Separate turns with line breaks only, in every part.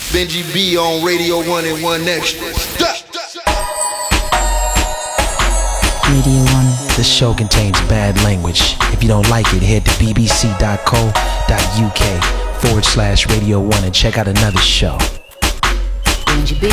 Benji B on Radio 1 and 1 Extra.
Radio 1.
This show contains bad language. If you don't like it, head to bbc.co.uk/Radio 1 and check out another show.
Benji B.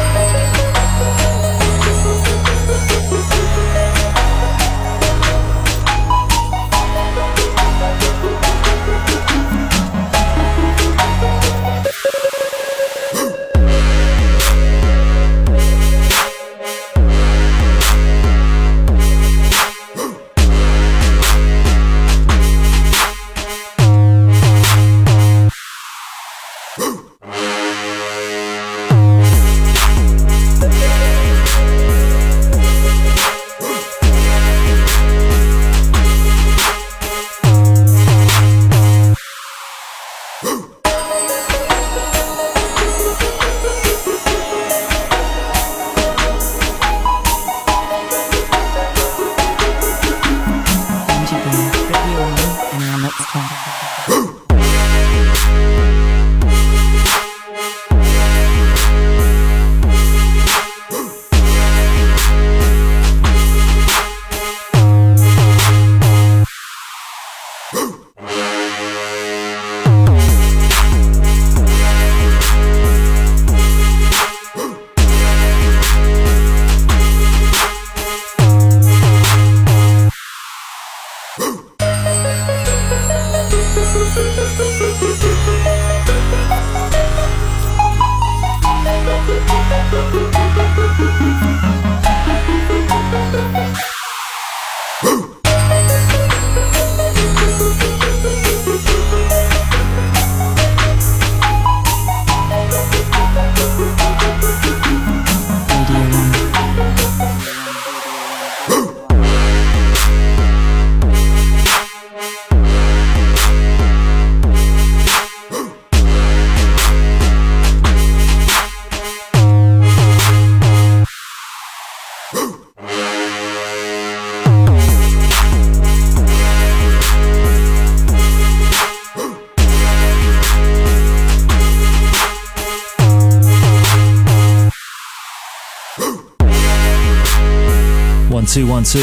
One, two.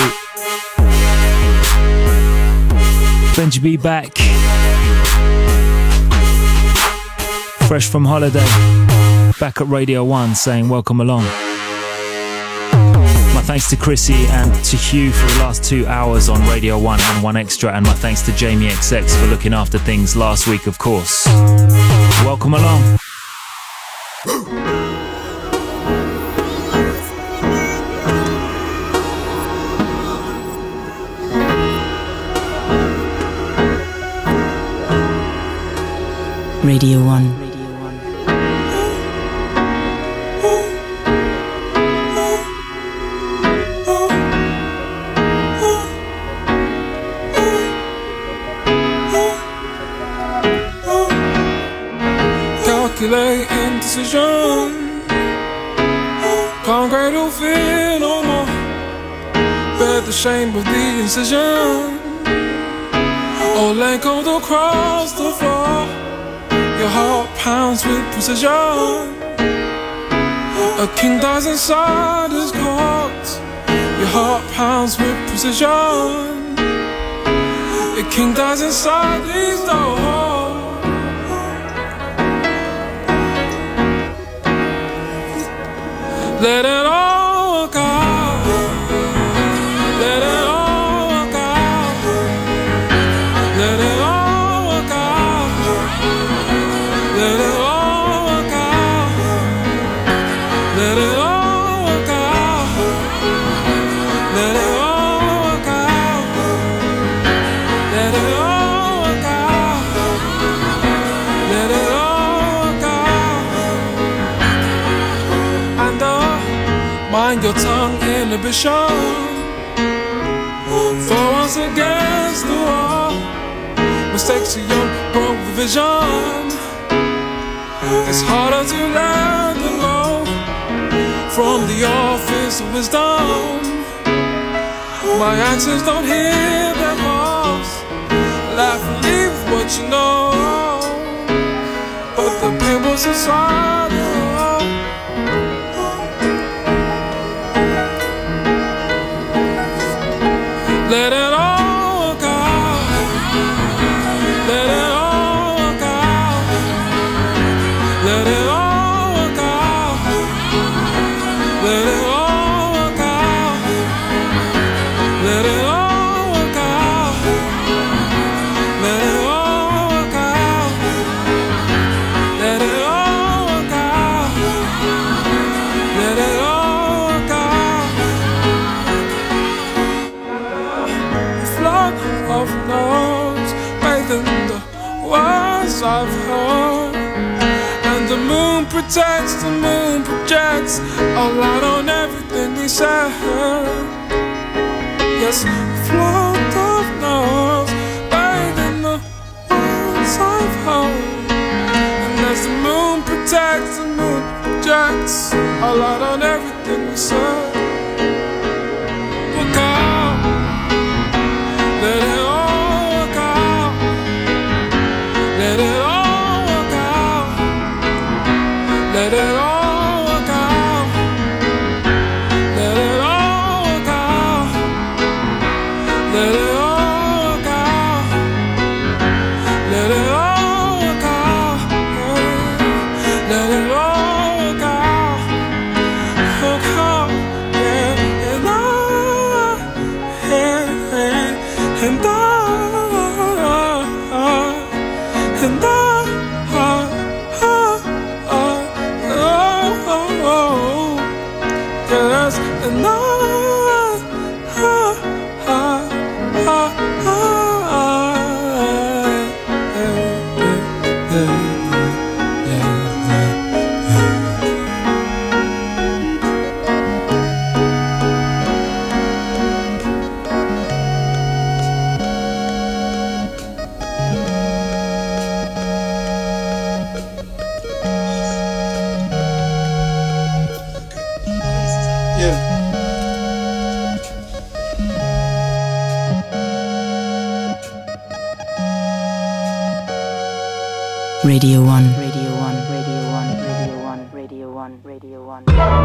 Benji B back. Fresh from holiday. Back at Radio 1 saying welcome along. My thanks to Chrissy and to Hugh for the last 2 hours on Radio 1 and 1 Extra, and my thanks to Jamie XX for looking after things last week, of course. Welcome along.
Radio 1.
Calculating decision, can't cradle fear no more. Bear the shame of the incision, all anchored across the floor. Your heart pounds with precision. A king dies inside his court. Your heart pounds with precision. A king dies inside his door. Let it all work out. Let it all work out. Let it all work out. Let it all work out. Let it all work out. Let it all work out. Let it all work out. Let it all work out. And mind your tongue inhibition. For once against the wall. Mistakes are young, broke the vision. It's harder to let them go from the office of wisdom. My actions don't hear their voice. Laugh and leave what you know. But the pain was inside moon protects, the moon projects a light on everything we said. Yes, float of nerves, bathed in the words I've heard. And as the moon protects, the moon projects a light on everything we said. Look out, let it all work out, let it all work out, let it all work out, let it all work out, let it all work out, let it all work out, let it all work out, work out, yeah, and I, and I, and I, yes, and I,
Radio 1. Radio 1. Radio 1. Radio 1. Radio 1. Radio 1.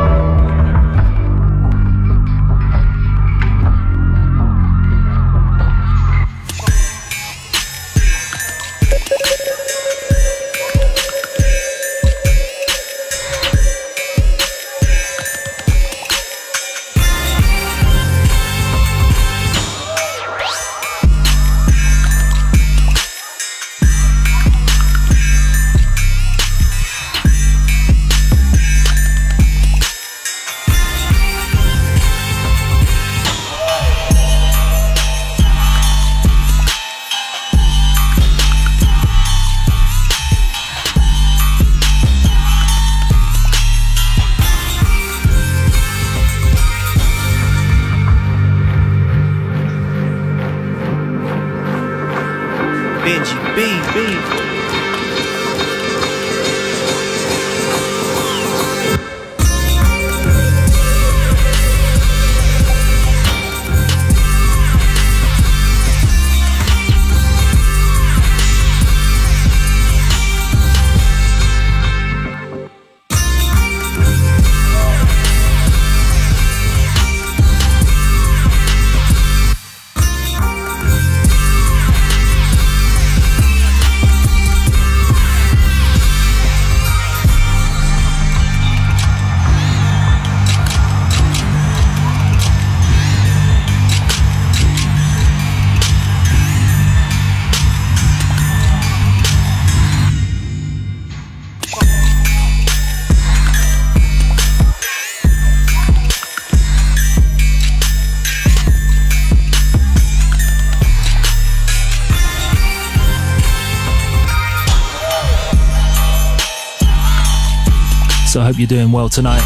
So I hope you're doing well tonight.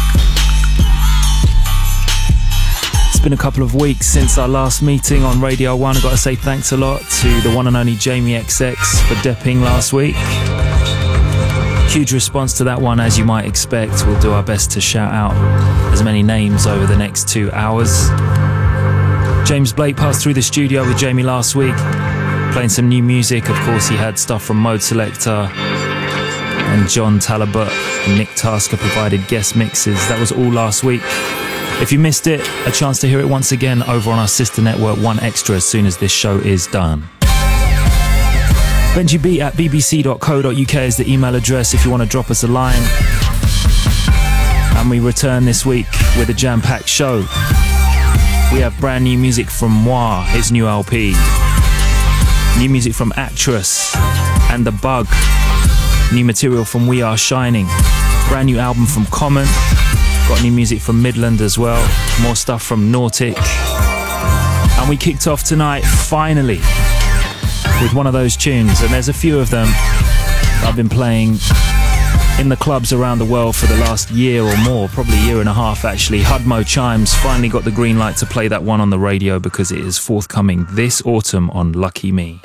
It's been a couple of weeks since our last meeting on Radio 1. I've got to say thanks a lot to the one and only Jamie XX for depping last week. Huge response to that one, as you might expect. We'll do our best to shout out as many names over the next 2 hours. James Blake passed through the studio with Jamie last week, playing some new music. Of course, he had stuff from Mode Selector and John Talabot, and Nick Tasker provided guest mixes. That was all last week. If you missed it, a chance to hear it once again over on our sister network 1Xtra as soon as this show is done. BenjiB@bbc.co.uk is the email address if you want to drop us a line. And we return this week with a jam-packed show. We have brand new music from Moi, his new LP. New music from Actress and The Bug. New material from We Are Shining. Brand new album from Common. Got new music from Midland as well. More stuff from Nautic. And we kicked off tonight, finally, with one of those tunes. And there's a few of them I've been playing in the clubs around the world for the last year or more, probably a year and a half actually. Hudmo Chimes finally got the green light to play that one on the radio because it is forthcoming this autumn on Lucky Me.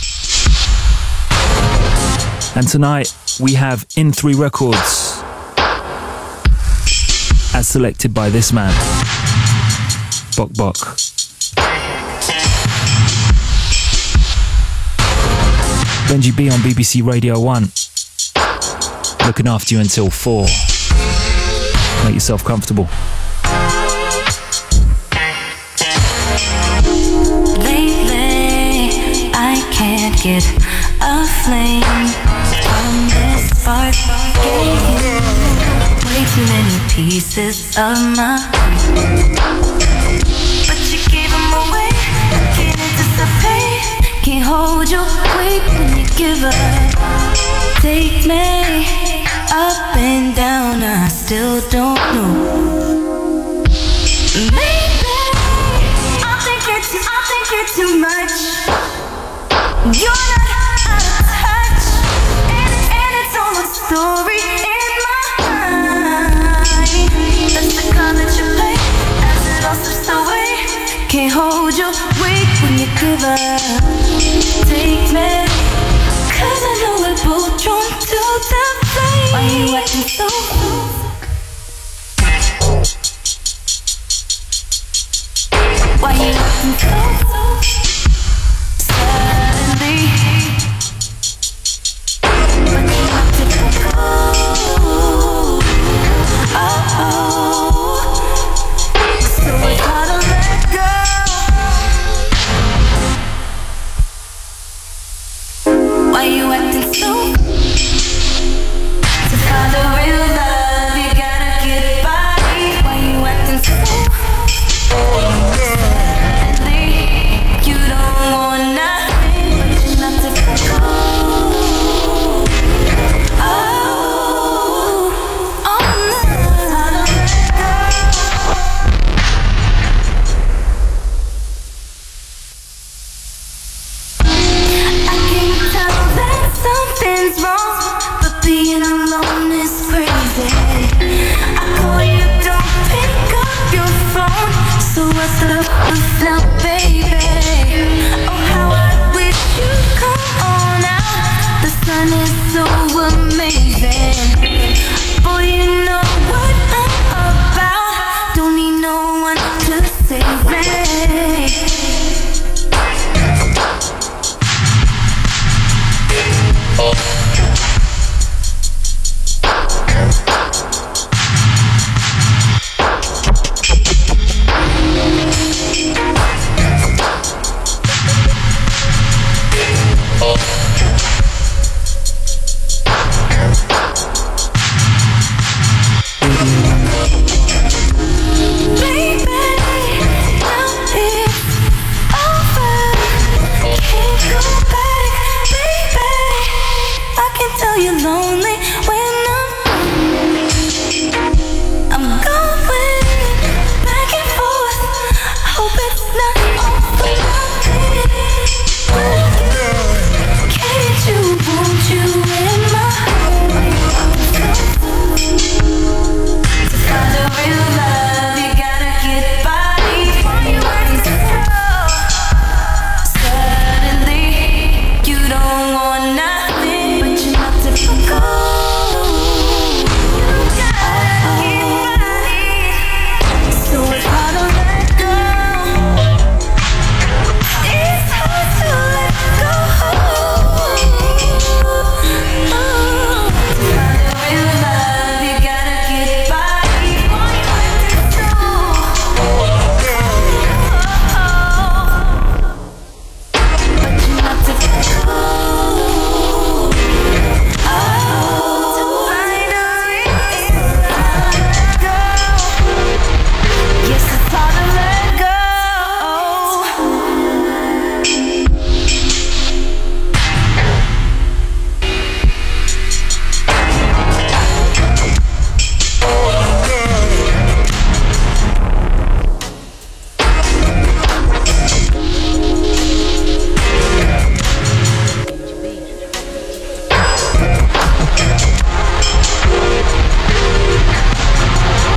And tonight we have In3 Records, as selected by this man, Bok Bok. Benji B on BBC Radio 1. Looking after you until 4. Make yourself comfortable.
Lately, I can't get a flame from this spark. Gave you way too many pieces of my heart, but you gave them away. I can't anticipate, can't hold your weight when you give up. Take me up and down, I still don't know. Maybe I think it's too much. You're not out of touch, and it's all a story in my mind. That's the card that you play as it all slips away. Can't hold your weight when you give up. Take me, 'cause I know we're both drawn to the flame. Why you acting so? Why you acting so suddenly? But you have to go. Oh, so it's hard to let go. Why you acting so? To find a real love, you gotta get it right. Why you acting so? You don't want nothing, but you're not to go. Oh, no. I can tell that something's wrong, but being alone is crazy. I call you, don't pick up your phone, so what's the now, baby? Oh, how I wish you'd come on out. The sun is so amazing. Boy, you know what I'm about. Don't need no one to save me. You're lonely when I'm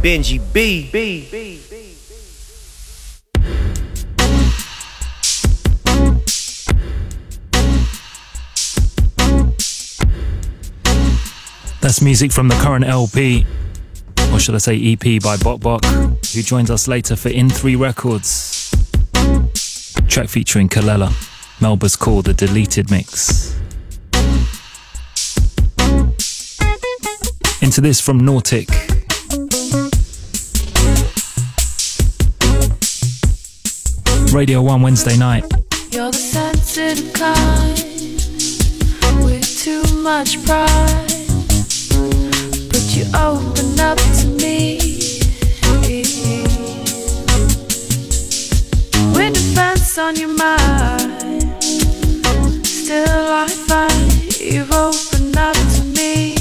Benji B.
That's music from the current LP, or should I say EP, by Bok Bok, who joins us later for In 3 Records. Track featuring Kalela. Melba's called The Deleted Mix. Into this from Nautic. Radio 1 Wednesday night.
You're the sensitive kind with too much pride, but you open up to me with defense on your mind. Still I find you've opened up to me.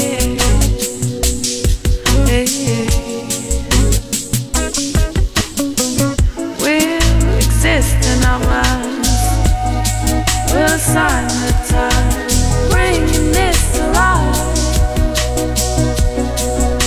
We'll exist in our minds. We'll assign the time, bringing this to life.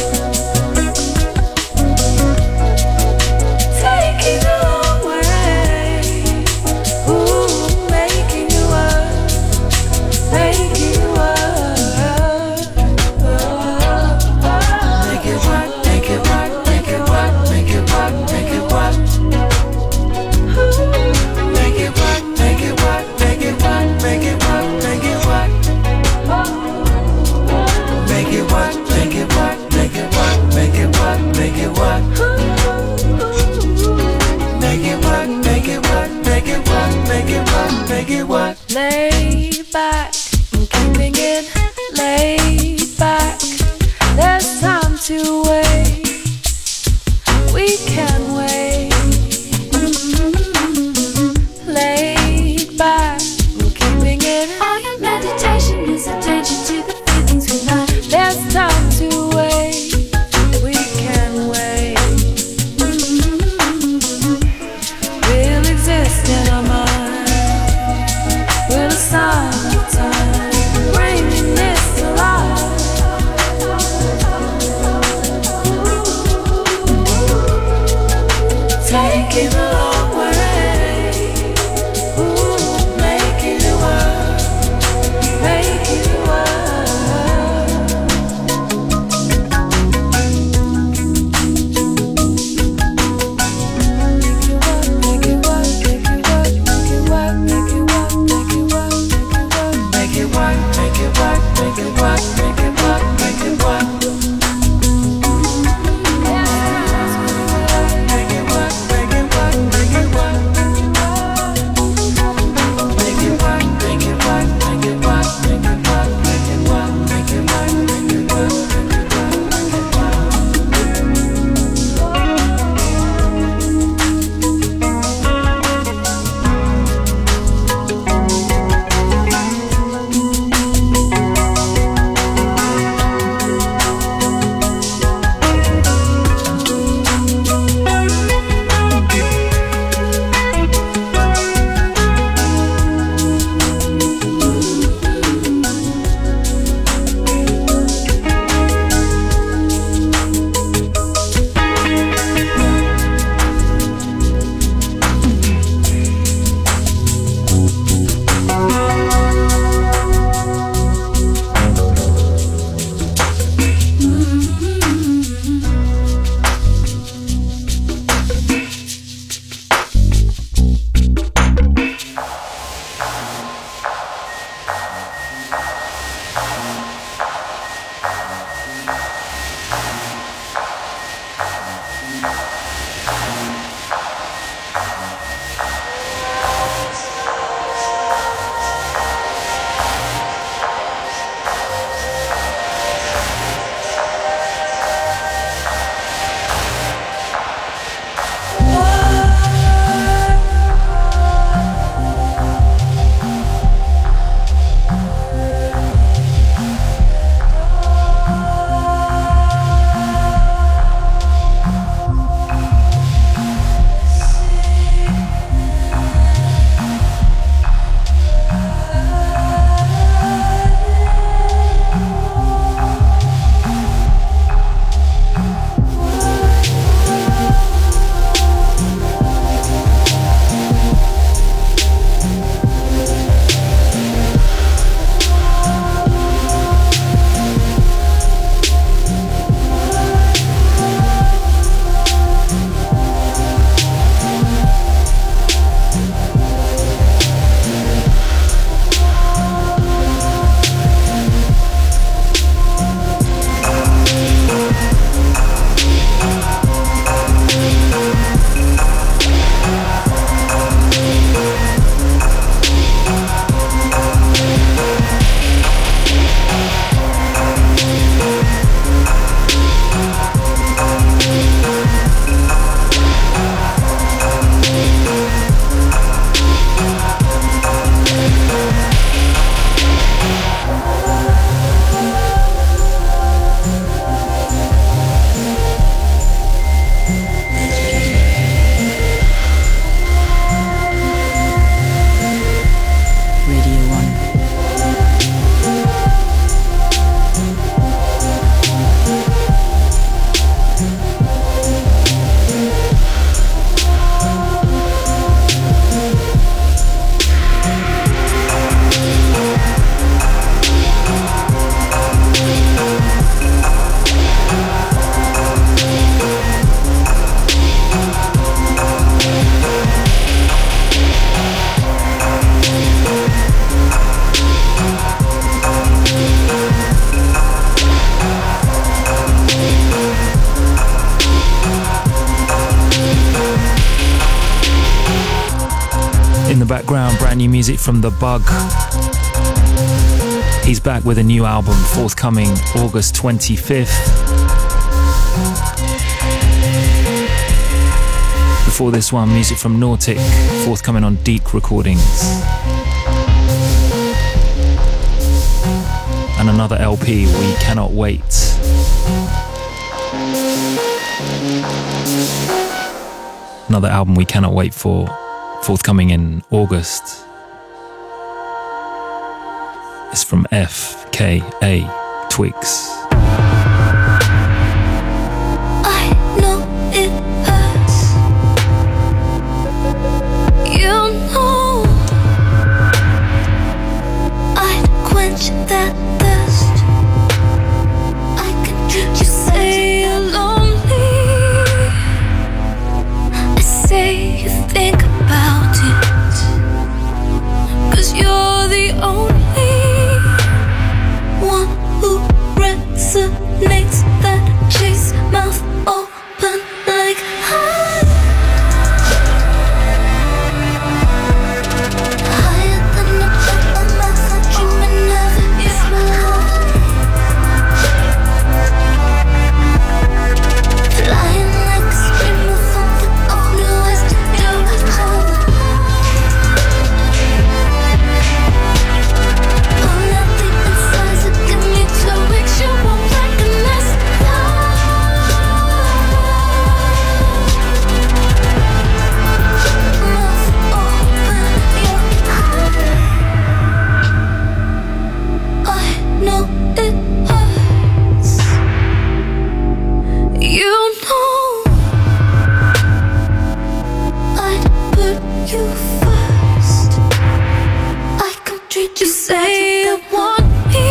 background, brand new music from The Bug. He's back with a new album, forthcoming August 25th. Before this one, music from Nautic, forthcoming on Deek Recordings. And another LP, We Cannot Wait. Another album we cannot wait for, forthcoming in August. It's from FKA Twigs.
I know it hurts. You know I'd quench that thirst. I can treat you, say you're lonely. I say you think about it, 'cause you're the only one who resonates. That chase, mouth open like higher than a purple mouth. I'm dreaming of your smile, flying like a stream of something only ways to do. Pull out the insides and give me 2 weeks. You won't recognize mouth open, your I know it hurts. You know I'd put you first. I can treat you, say you want me.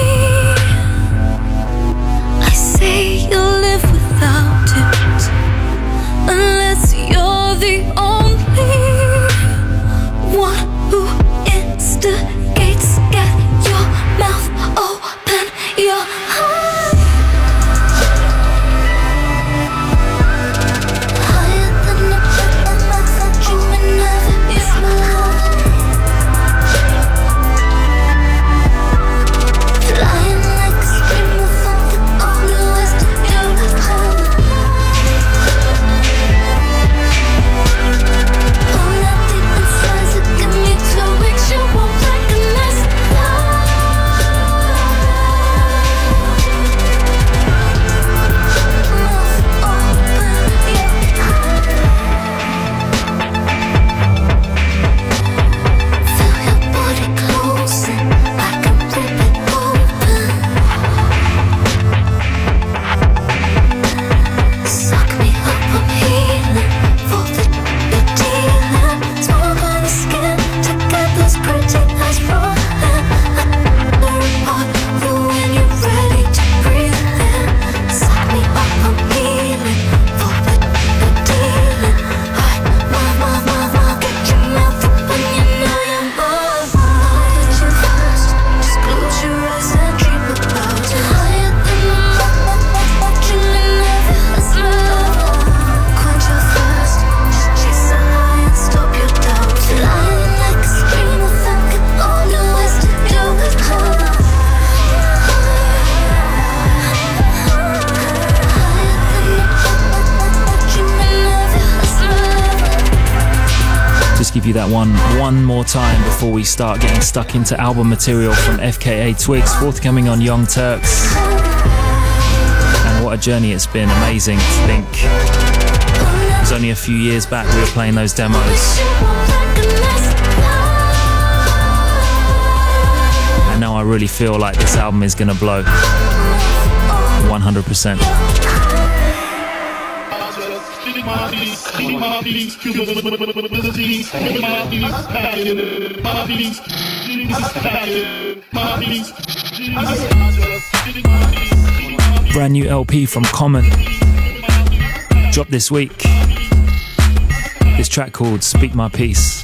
I say you'll live without it, unless you're the only one who instigates. Get your mouth open, your higher than a purple mouth. I'm dreaming of your smile, flying like a stream of something only ways to do. Pull out the insides and give me 2 weeks. You won't recognize feel your body closing. I can rip it open. Suck me up, I'm healing for the you're dealing. Smoke on the skin to get those pretty eyes rolling. Apart from when you're ready to breathe in. Suck me up, I'm healing for the you're dealing. Get your mouth open, you know you're mine. I'll put you first, just close your eyes and dream about it. Higher than the moon, dreaming of your smile. Quench your thirst, just chase the high and stop your doubt. Flying like a stream of thinking, all the ways to do it. Higher than the moon, dreaming of your smile.
Just give you that one more time before we start getting stuck into album material from FKA Twigs, forthcoming on Young Turks. And what a journey it's been, amazing to think. It was only a few years back we were playing those demos, and now I really feel like this album is gonna blow 100%. Brand new LP from Common, dropped this week. This track called Speak My Peace.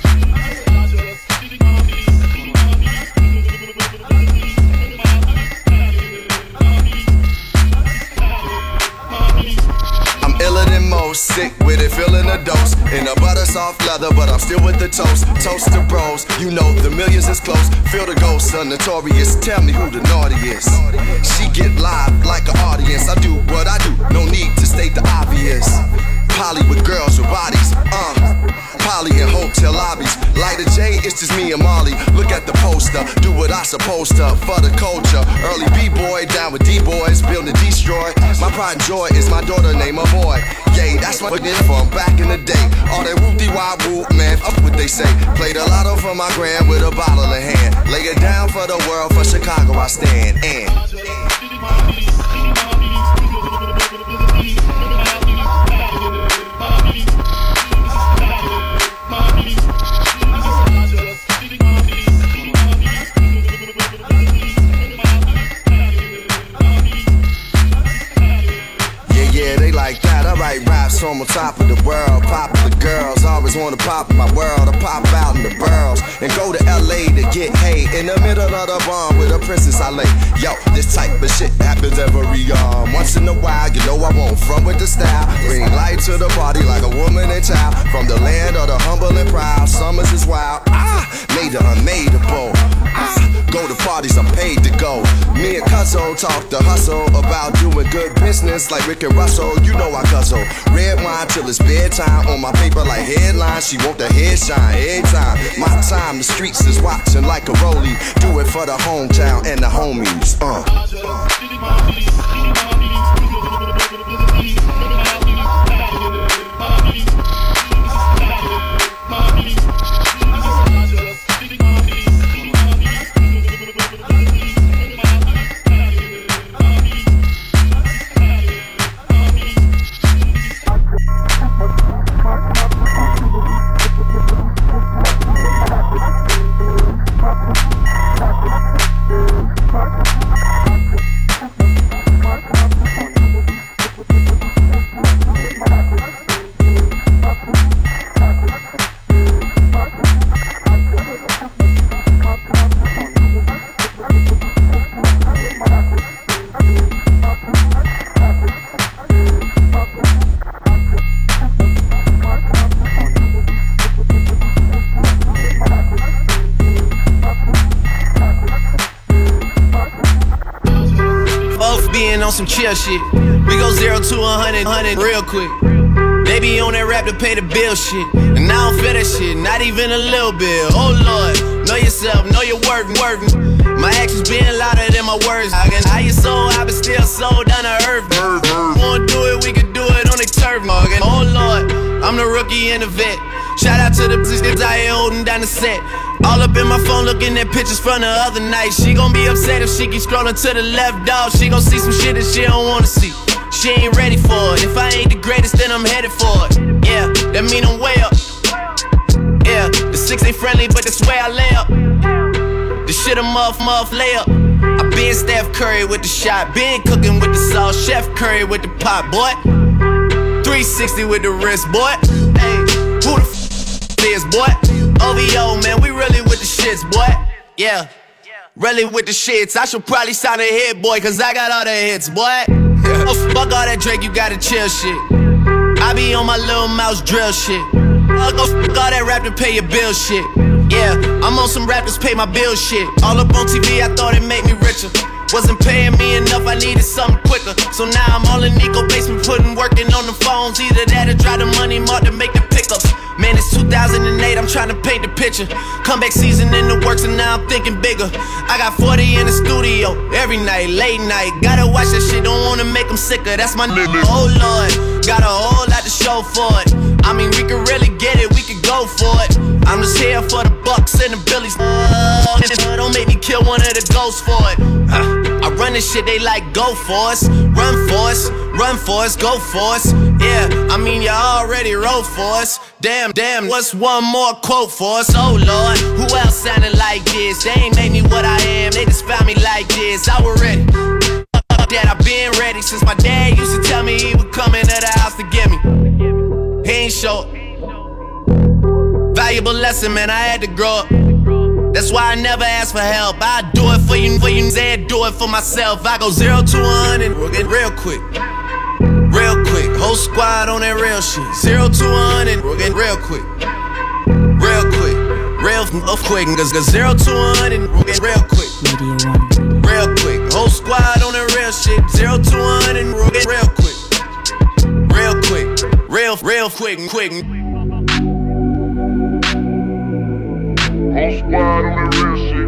I'm iller than most.
sick with it, feeling a dose. In a butter soft leather, but I'm still with the toast. Toast to bros, you know the millions is close. Feel the ghost, a notorious. Tell me who the naughtiest. She get live like an audience. I do what I do, no need to state the obvious. Poly with girls with bodies, Poly in hotel lobbies. Lighter J, it's just me and Molly. Look at the poster, do what I supposed to for the culture. Early B-boy, down with D-boys, build and destroy. My pride and joy is my daughter, name a boy. Yay, that's what it from back in the day. All that whoop-de-wop-whoop, man, up what they say. Played a lotto for my grand with a bottle in hand. Lay it down for the world, for Chicago I stand. And they like that. I write raps from on top of the world. Popular girls always wanna pop in my world. I pop out in the boroughs and go to LA to get hay. In the middle of the barn with a princess I lay. Yo, this type of shit happens every once in a while. You know I won't front with the style. Bring light to the party like a woman and child. From the land of the humble and proud. Summers is wild. Made the unmadeable. Go to parties, I'm paid to go. Me and Cuzzo talk the hustle about doing good business like Rick and Russell. You know I guzzle red wine till it's bedtime. On my paper like headlines, she want the head shine every time. My time, the streets is watching like a rollie. Do it for the hometown and the homies.
Some chill shit. We go 0 to 100 real quick. They be on that rap to pay the bill shit. And I don't feel that shit, not even a little bit. Oh Lord, know yourself, know your worth. My actions being louder than my words. How you sold, I been still sold down to earth. Wanna do it, we can do it on the turf. Oh Lord, I'm the rookie and the vet. Shout out to the bitches out here holding down the set. All up in my phone looking at pictures from the other night. She gon' be upset if she keep scrolling to the left, dog. She gon' see some shit that she don't wanna see. She ain't ready for it. If I ain't the greatest, then I'm headed for it. Yeah, that mean I'm way up. Yeah, the 6 ain't friendly, but that's where I lay up. The shit a muff layup. I been Steph Curry with the shot. Been cooking with the sauce. Chef Curry with the pot, boy. 360 with the wrist, boy. Hey, who the is, boy? OVO, man, we really with the shits, boy. Yeah, really with the shits. I should probably sign a hit, boy, cause I got all the hits, boy. Oh, fuck all that Drake, you gotta chill shit. I be on my little mouse drill shit. Fuck all that rap to pay your bill shit. Yeah, I'm on some rappers pay my bill shit. All up on TV, I thought it made me richer. Wasn't paying me enough, I needed something quicker. So now I'm all in Nico basement, working on the phones. Either that or try the money mark to make the pickups. Man, it's 2008, I'm trying to paint the picture. Comeback season in the works and now I'm thinking bigger. I got 40 in the studio, every night, late night. Gotta watch that shit, don't wanna make them sicker, that's my nigga. Oh Lord, got a whole lot to show for it. I mean, we could really get it, we could go for it. I'm just here for the bucks and the billies. Don't make me kill one of the ghosts for it. I run this shit, they like go for us. Run for us, go for us. Yeah, I mean you already wrote for us. Damn, what's one more quote for us? Oh Lord, who else sounded like this? They ain't made me what I am, they just found me like this. I was ready, that I been ready since my dad used to tell me he would come into the house to get me. He ain't short. Valuable lesson, man, I had to grow up. That's why I never ask for help. I do it for you, and do it for myself. I go 0 to 100 real quick. Whole squad on that real shit. 0 to 100, we'll get real quick. Real quick. Real quick. 'Cause 0 to 100, we'll get real quick. Real quick. Whole squad on that real shit. 0 to 100, we'll get real quick. Real quick. Real quick.
Whole squad on that real shit.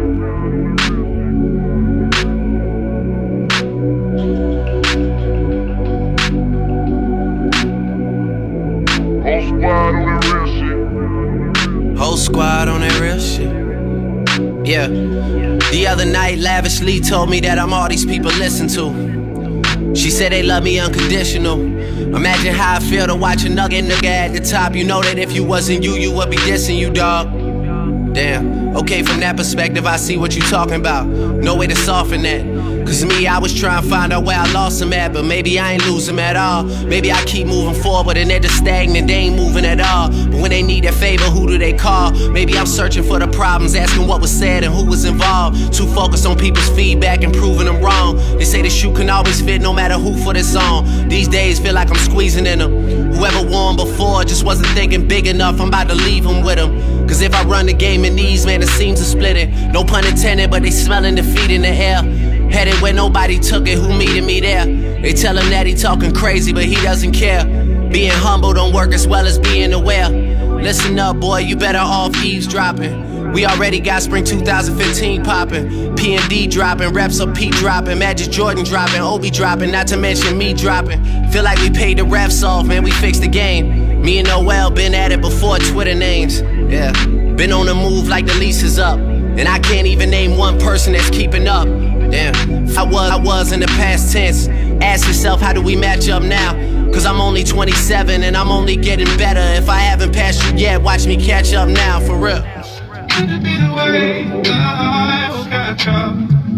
Whole squad on that real shit. Yeah. The other night, Lavishly told me that I'm all these people listen to. She said they love me unconditional. Imagine how I feel to watch a nigga at the top. You know that if you wasn't you, you would be dissing you, dog. Damn. Okay, from that perspective, I see what you talking about. No way to soften that. Cause me, I was trying to find out where I lost him at, but maybe I ain't lose him at all. Maybe I keep moving forward and they're just stagnant, they ain't moving at all. But when they need that favor, who do they call? Maybe I'm searching for the problems, asking what was said and who was involved. Too focused on people's feedback and proving them wrong. They say the shoe can always fit no matter who for this song. These days feel like I'm squeezing in them. Whoever won before just wasn't thinking big enough, I'm about to leave them with them. Cause if I run the game in these, man, the seams are splitting. No pun intended, but they smelling defeat in the air. Headed where nobody took it, who meeted me there? They tell him that he talking crazy, but he doesn't care. Being humble don't work as well as being aware. Listen up, boy, you better off eavesdropping. We already got spring 2015 popping. P&D dropping, reps up P dropping, Magic Jordan dropping, Obi dropping, not to mention me dropping. Feel like we paid the refs off, man, we fixed the game. Me and Noel been at it before Twitter names. Yeah, been on the move like the lease is up. And I can't even name one person that's keeping up. Damn, I was in the past tense. Ask yourself, how do we match up now? Cause I'm only 27 and I'm only getting better. If I haven't passed you yet, watch me catch up now, for real.
Could it be the way I will catch up?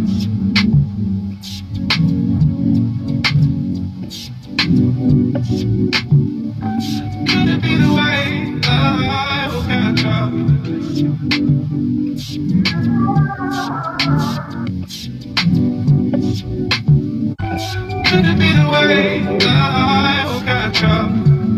Could it be the way I will catch up? Could it be the way I will catch up?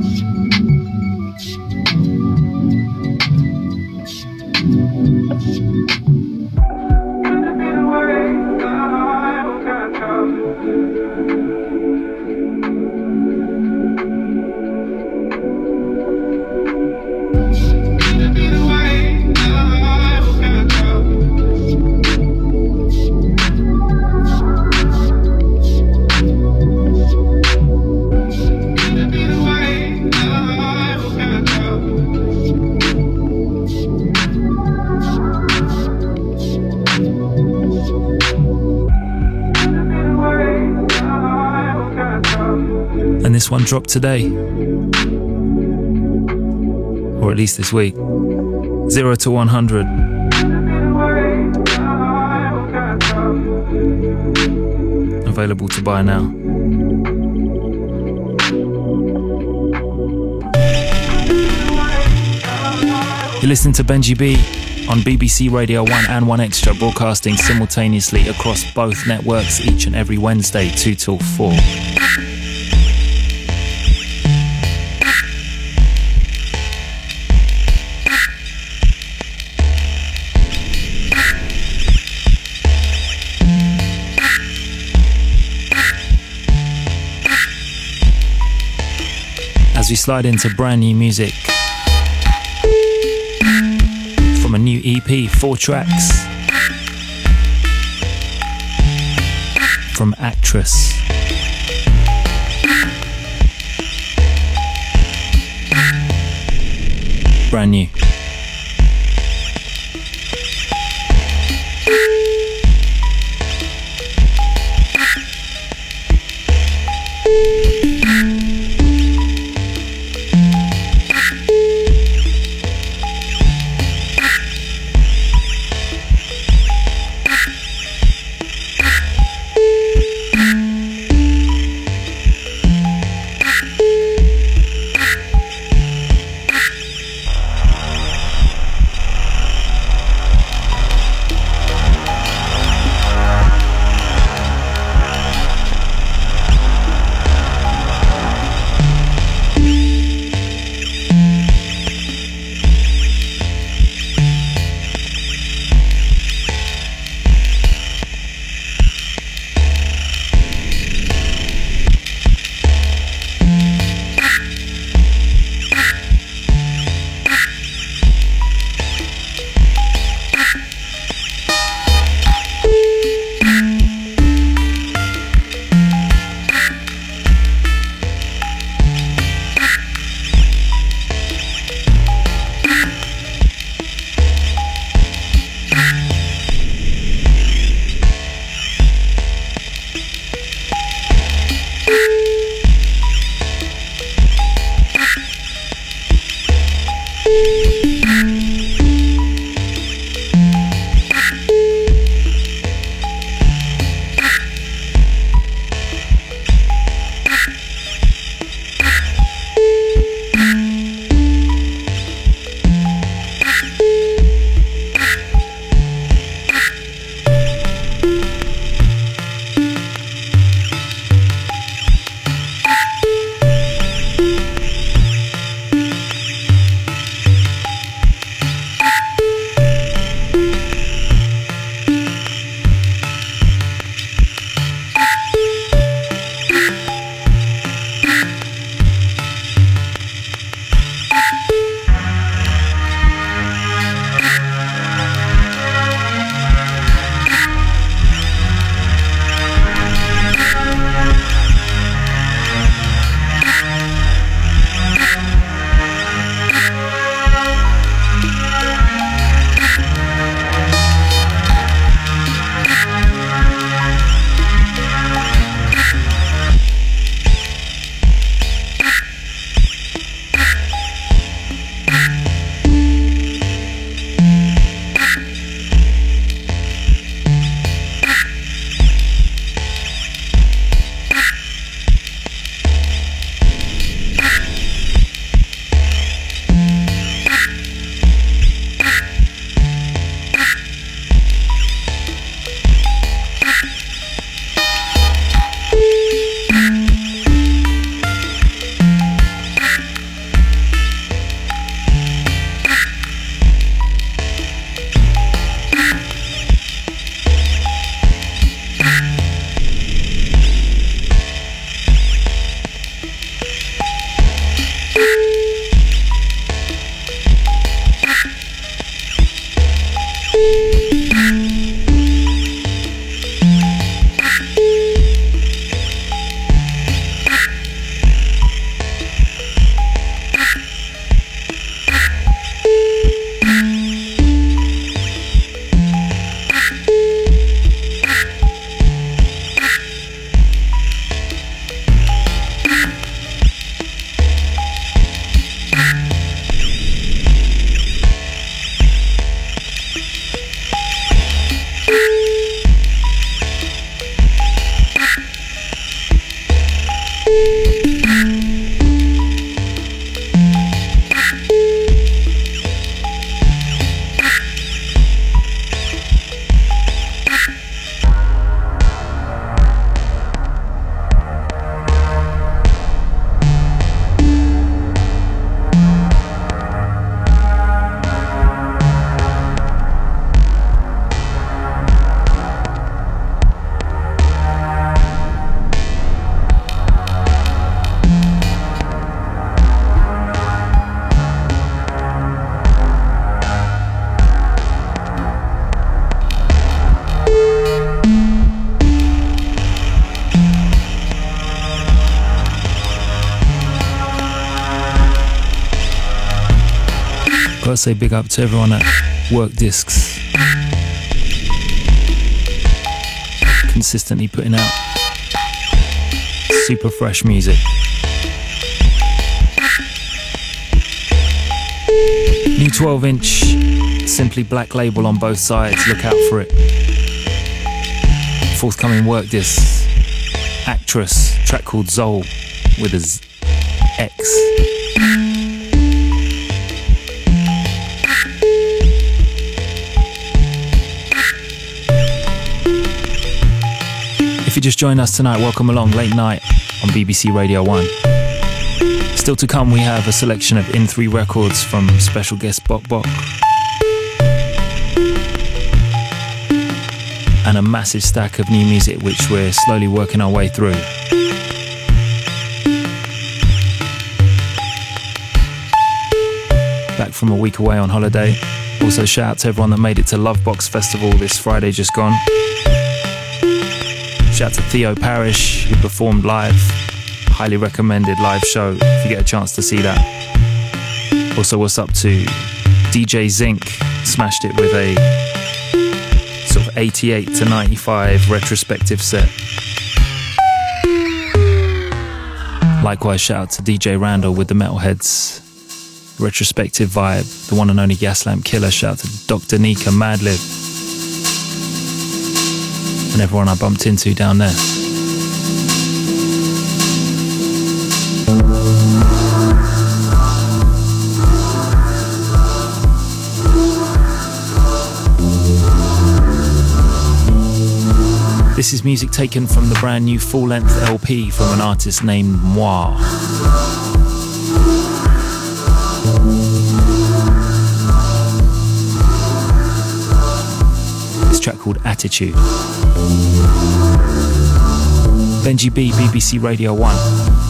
And this one dropped today, or at least this week. 0 to 100. Available to buy now. You're listening to Benji B on BBC Radio 1 and 1Xtra, broadcasting simultaneously across both networks each and every Wednesday, 2 till 4. As we slide into brand new music from a new EP, 4 tracks from Actress. Brand new. Gotta say big up to everyone at Work Discs. Consistently putting out super fresh music. New 12-inch, Simply Black label on both sides, look out for it. Forthcoming Work Discs, Actress, track called Zol with a X. If you just joined us tonight, welcome along, late night on BBC Radio 1. Still to come, we have a selection of In3 records from special guest Bok Bok. And a massive stack of new music which we're slowly working our way through. Back from a week away on holiday. Also shout out to everyone that made it to Lovebox Festival this Friday just gone. Shout out to Theo Parrish who performed live. Highly recommended live show if you get a chance to see that. Also what's up to DJ Zinc, smashed it with a sort of 88 to 95 retrospective set. Likewise shout out to DJ Randall with the Metalheads retrospective vibe, the one and only Gaslamp Killer. Shout out to Dr. Nika, Madlib, and everyone I bumped into down there. This is music taken from the brand new full-length LP from an artist named Moi. This track called Attitude. Benji B, BBC Radio 1.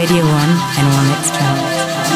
Radio 1 and 1 Extra.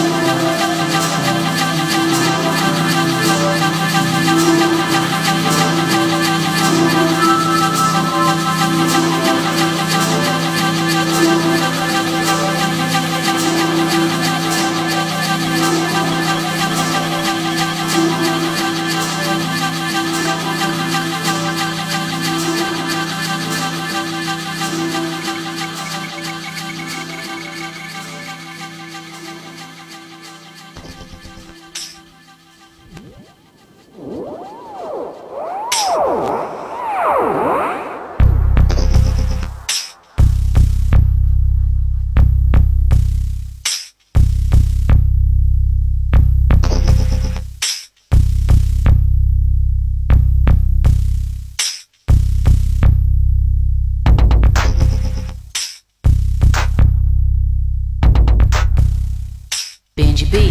Benji B.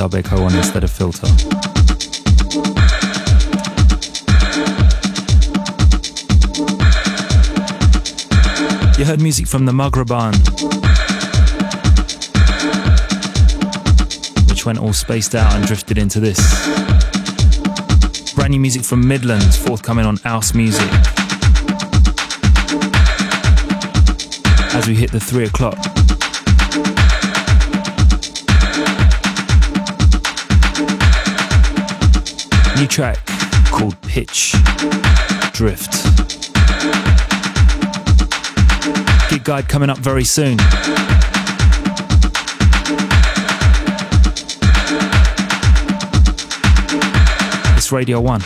dub echo on instead of filter. You heard music from the Maghraban, which went all spaced out and drifted into this. Brand new music from Midlands, forthcoming on Ouse Music. As we hit the 3 o'clock. New track called Pitch Drift. Gig guide coming up very soon. It's Radio 1.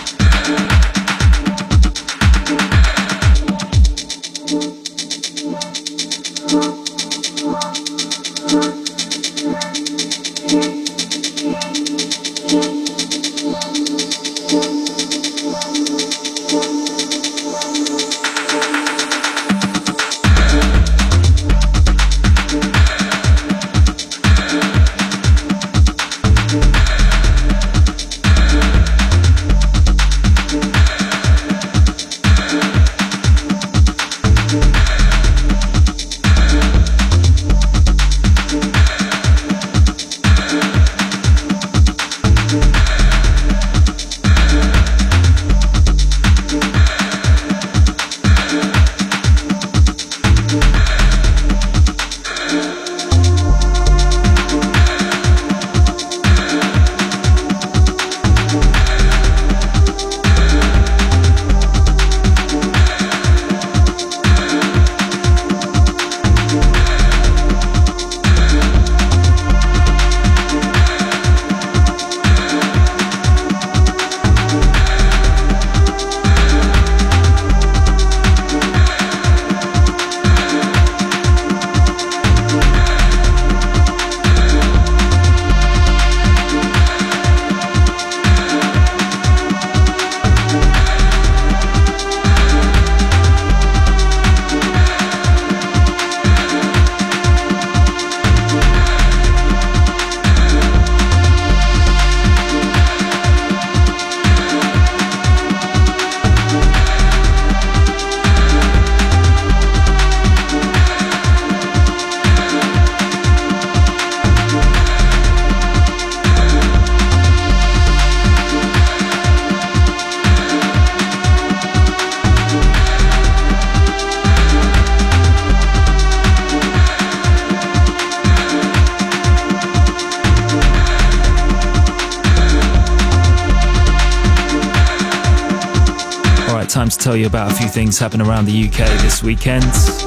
Time to tell you about a few things happening around the UK this weekend.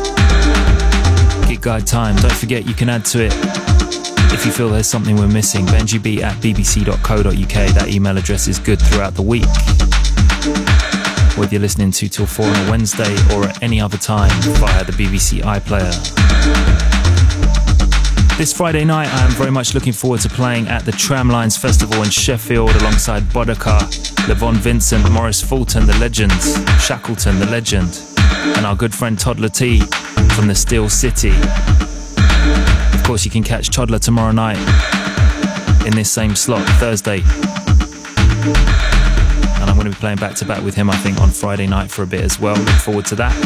Gig guide time. Don't forget you can add to it if you feel there's something we're missing. benjib@bbc.co.uk. That email address is good throughout the week, whether you're listening to till 4 on a Wednesday or at any other time via the BBC iPlayer. This Friday night I am very much looking forward to playing at the Tramlines Festival in Sheffield alongside Bodaka, Levon Vincent, Maurice Fulton, the legend, Shackleton, the legend, and our good friend Toddler T from the Steel City. Of course, you can catch Toddler tomorrow night in this same slot, Thursday. And I'm going to be playing back to back with him, I think, on Friday night for a bit as well. Look forward to that.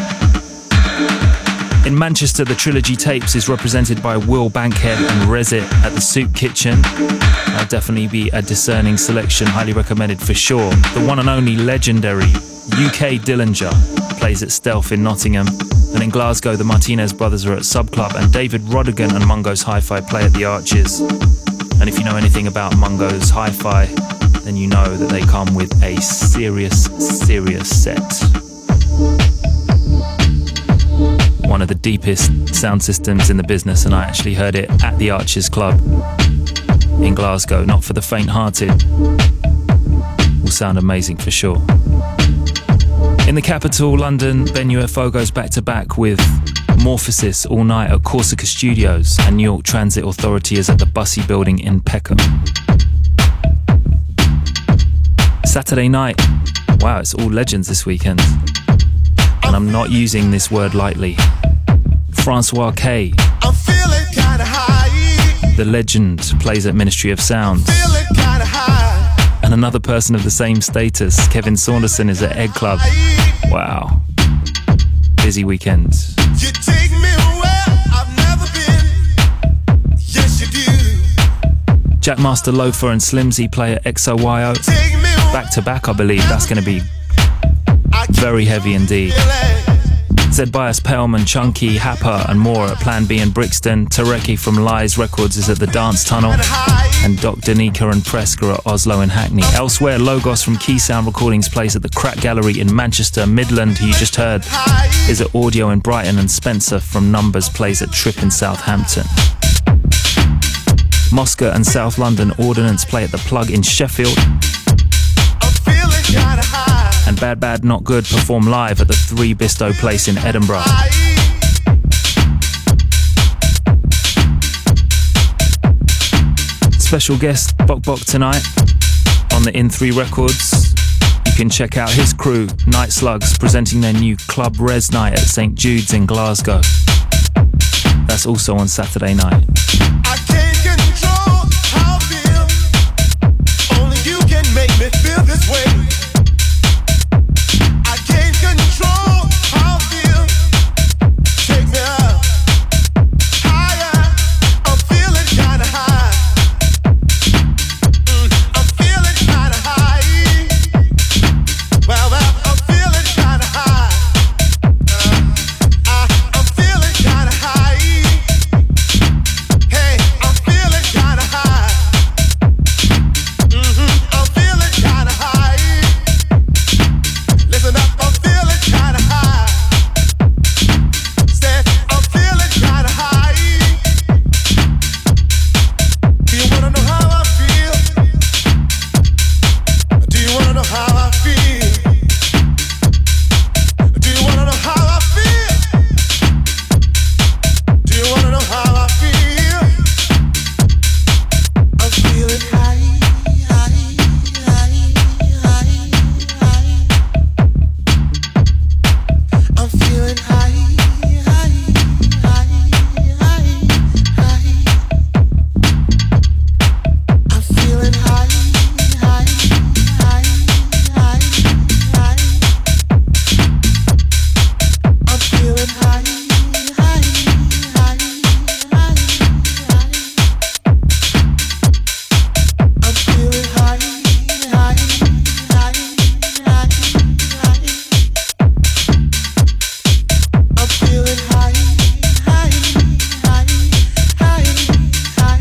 In Manchester, the Trilogy Tapes is represented by Will Bankhead and Rezit at the Soup Kitchen. That'll definitely be a discerning selection, highly recommended for sure. The one and only legendary UK Dillinger plays at Stealth in Nottingham. And in Glasgow, the Martinez brothers are at Sub Club, and David Rodigan and Mungo's Hi-Fi play at the Arches. And if you know anything about Mungo's Hi-Fi, then you know that they come with a serious set. One of the deepest sound systems in the business, and I actually heard it at the Arches Club in Glasgow. Not for the faint-hearted. Will sound amazing for sure. In the capital, London, Ben UFO goes back-to-back with Morphosis all night at Corsica Studios, and New York Transit Authority is at the Bussey Building in Peckham. Saturday night, wow, it's all legends this weekend. And I'm not using this word lightly. Francois K.
I'm feeling kinda high.
the legend, plays at Ministry of Sound. And another person of the same status, Kevin Saunderson, is at Egg Club. Wow. Busy weekend.
You take me where I've never been. Yes, you do.
Jackmaster Loafer and Slimzy play at XOYO. Back to back, I believe. That's going to be very heavy indeed. Zed Bias, Pelman, Chunky, Happer and more at Plan B in Brixton. Tareki from Lies Records is at the Dance Tunnel. And Doc Danica and Preska at Oslo and Hackney. Elsewhere, Logos from Key Sound Recordings plays at the Crack Gallery in Manchester. Midland, who you just heard, is at Audio in Brighton. And Spencer from Numbers plays at Trip in Southampton. Moscow and South London Ordnance play at the Plug in Sheffield. And Bad Bad Not Good perform live at the 3 Bisto Place in Edinburgh. Special guest Bok Bok tonight on the In3 Records. You can check out his crew, Night Slugs, presenting their new Club Res night at St Jude's in Glasgow. That's also on Saturday night.
I can't control how I feel. Only you can make me feel this way. I can't control how I feel. Take me up higher. I'm feeling kinda high. I'm feeling kinda high. Well, I'm feeling kinda high. I'm feeling kinda high. Hey, I'm feeling kinda high. I'm feeling kinda high. Listen up, I'm feeling kinda high. Said I'm feeling kinda high. Do you wanna know how I feel? Do you wanna know how I feel? Do you wanna know how I feel? Do you wanna know how I feel? I'm feeling high, high, high, high, high. I'm feeling high, high, high, high, high. I'm feeling high, high, high, high, high. I'm feeling high, high, high, high, high. I'm feeling high, high, high, high, high. I'm feeling high, high, high, high, high.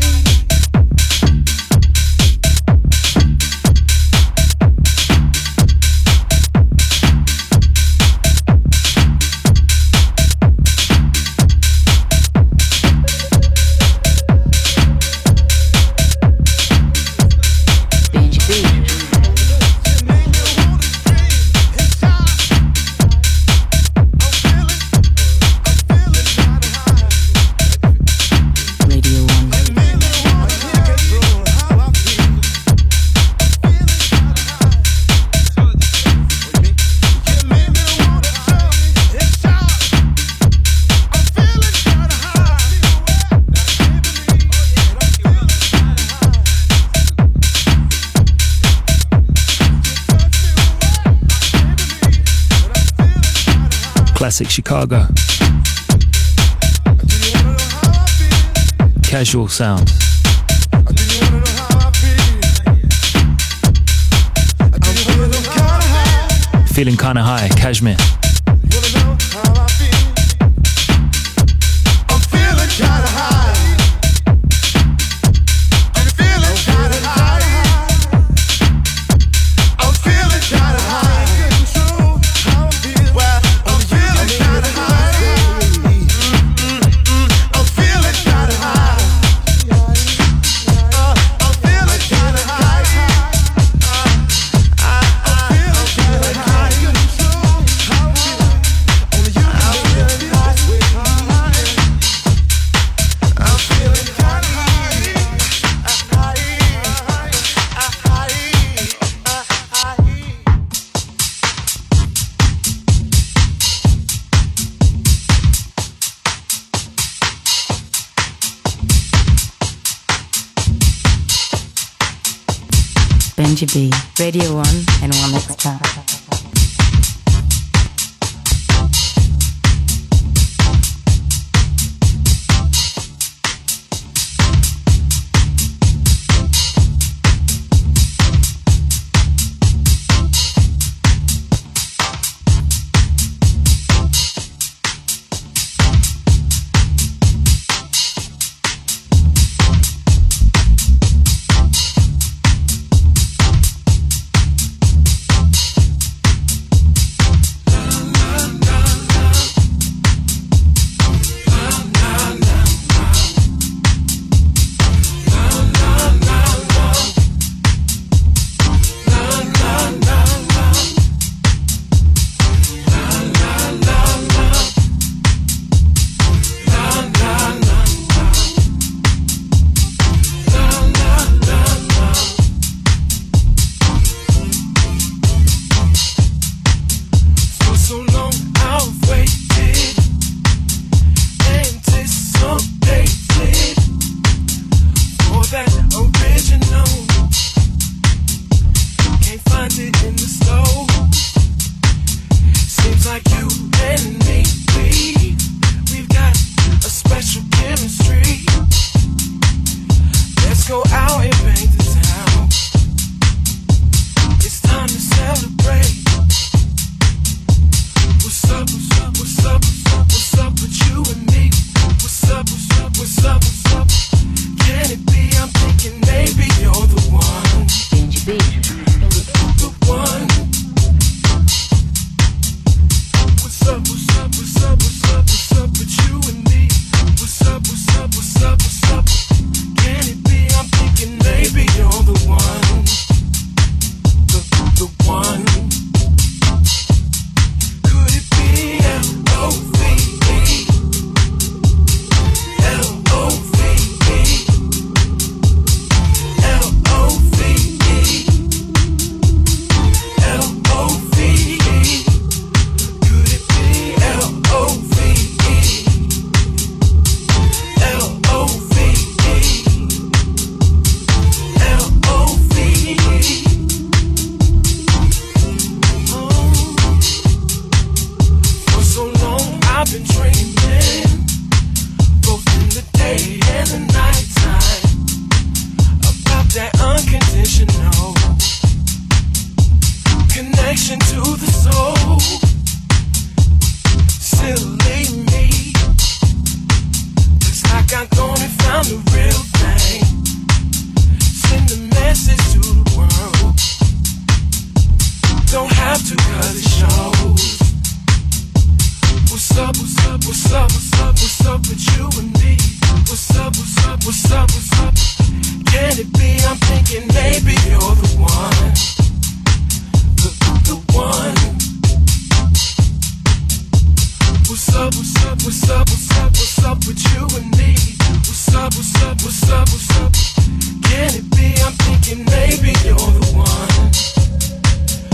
Radio 1.
Classic Chicago. Casual sound. Feeling kinda high, Kashmir.
I'm feeling kinda high. I'm feeling kinda high. I'm feeling kinda high. Well, I'm feeling kinda high. I'm feeling kinda high. I'm feeling kinda high. I'm feeling kinda high.
Benji B, Radio 1 and 1X.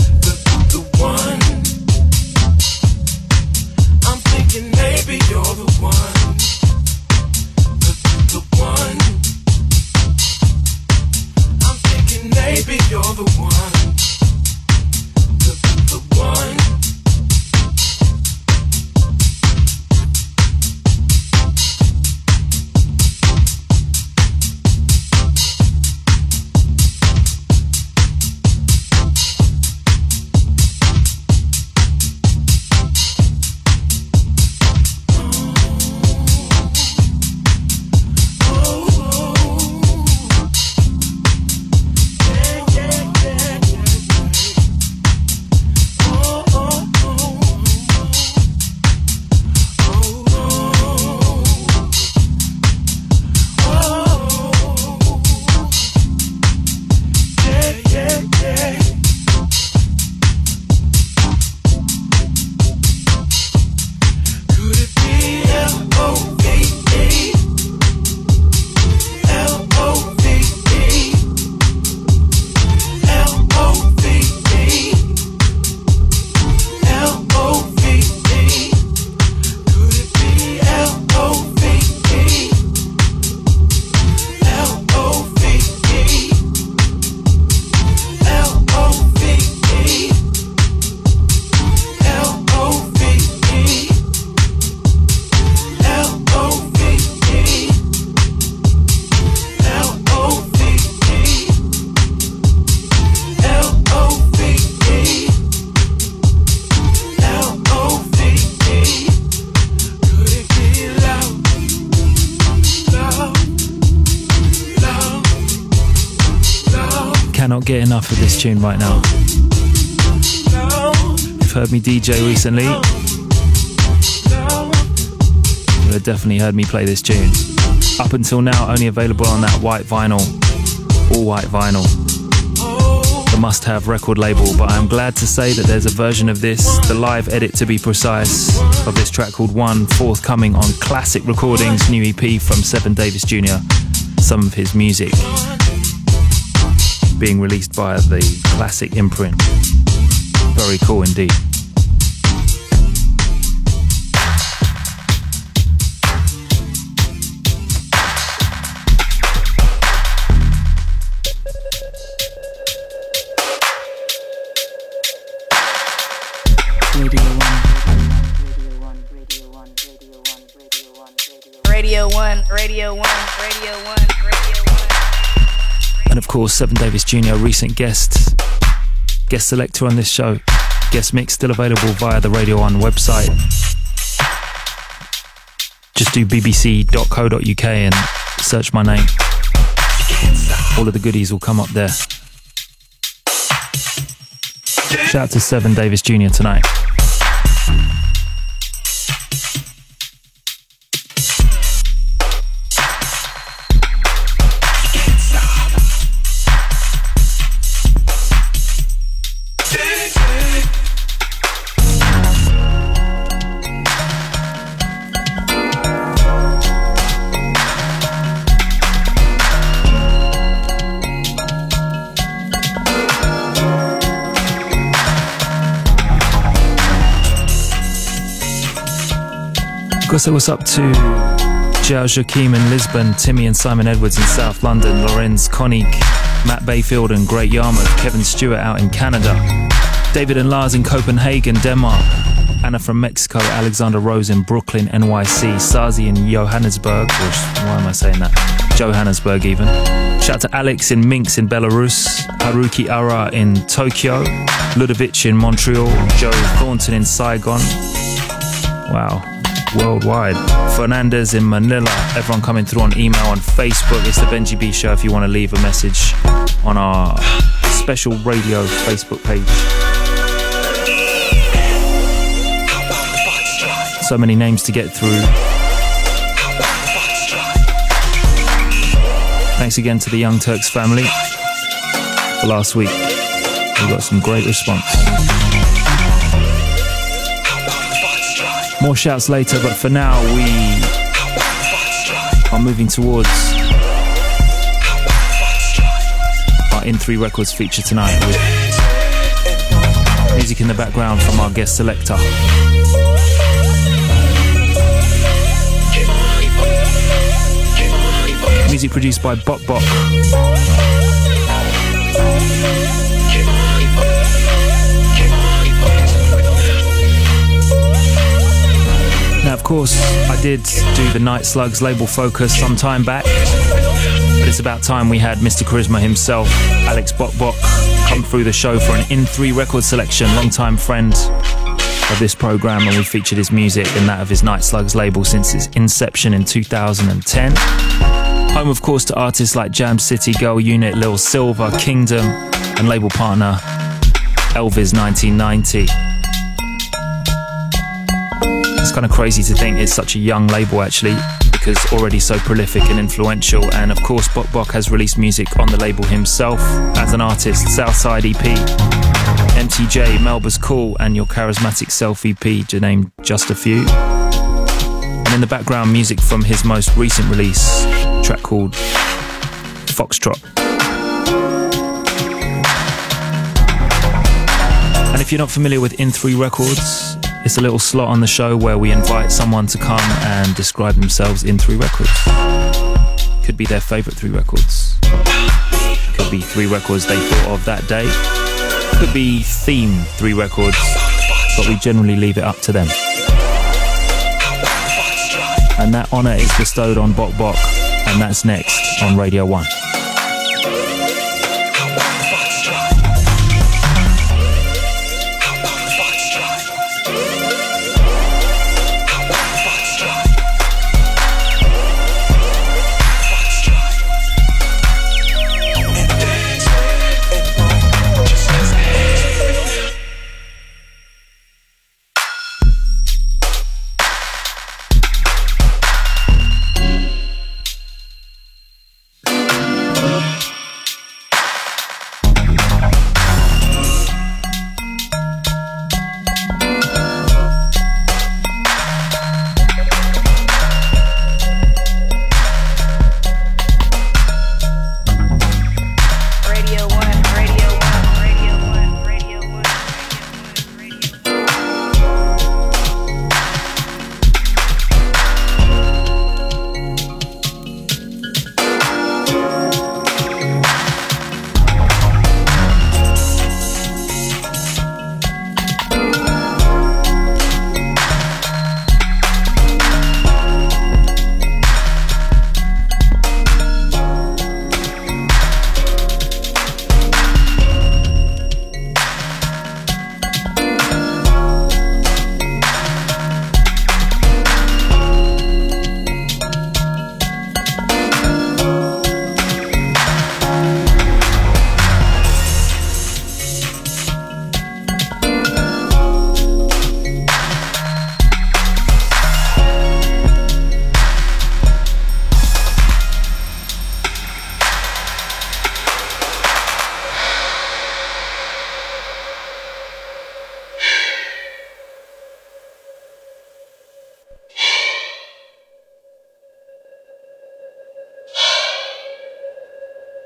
Maybe you're the one.
cannot get enough of this tune right now. You've heard me DJ recently. You have definitely heard me play this tune. Up until now, only available on that white vinyl, all white vinyl, the must-have record label. But I'm glad to say that there's a version of this, the live edit to be precise, of this track called One, forthcoming on Classic Recordings' new EP from Seven Davis Jr. Some of his music being released by the Classic imprint. Very cool indeed.
Radio 1.
And of course, Seven Davis Jr., recent guest selector on this show. Guest mix still available via the Radio 1 website. Just do bbc.co.uk and search my name. All of the goodies will come up there. Shout out to Seven Davis Jr. tonight. Gotta say what's up to Jao Joachim in Lisbon, Timmy and Simon Edwards in South London, Lorenz Koenig, Matt Bayfield and Great Yarmouth, Kevin Stewart out in Canada, David and Lars in Copenhagen, Denmark, Anna from Mexico, Alexander Rose in Brooklyn, NYC, Sazi in Johannesburg, why am I saying that? Johannesburg even. Shout out to Alex in Minsk in Belarus, Haruki Ara in Tokyo, Ludovic in Montreal, Joe Thornton in Saigon. Wow. Worldwide. Fernandez in Manila. Everyone coming through on email, on Facebook. It's the Benji B Show if you want to leave a message on our special radio Facebook page. So many names to get through. Thanks again to the Young Turks family for last week. We got some great response. More shouts later, but for now we are moving towards our In3 Records feature tonight with music in the background from our guest selector. Music produced by Bok Bok. Now, of course, I did do the Night Slugs label focus some time back, but it's about time we had Mr. Charisma himself, Alex Bok Bok, come through the show for an In3 record selection, long-time friend of this program, and we featured his music and that of his Night Slugs label since its inception in 2010. Home, of course, to artists like Jam City, Girl Unit, Lil Silver, Kingdom, and label partner Elvis 1990. It's kind of crazy to think it's such a young label actually, because already so prolific and influential. And of course Bok Bok has released music on the label himself as an artist. Southside EP, MTJ, Melba's Cool, and Your Charismatic Self EP, to name just a few. And in the background, music from his most recent release, a track called Foxtrot. And if you're not familiar with In3 Records, it's a little slot on the show where we invite someone to come and describe themselves in 3 records. Could be their favourite 3 records. Could be 3 records they thought of that day. Could be theme 3 records, but we generally leave it up to them. And that honour is bestowed on Bok Bok, and that's next on Radio 1.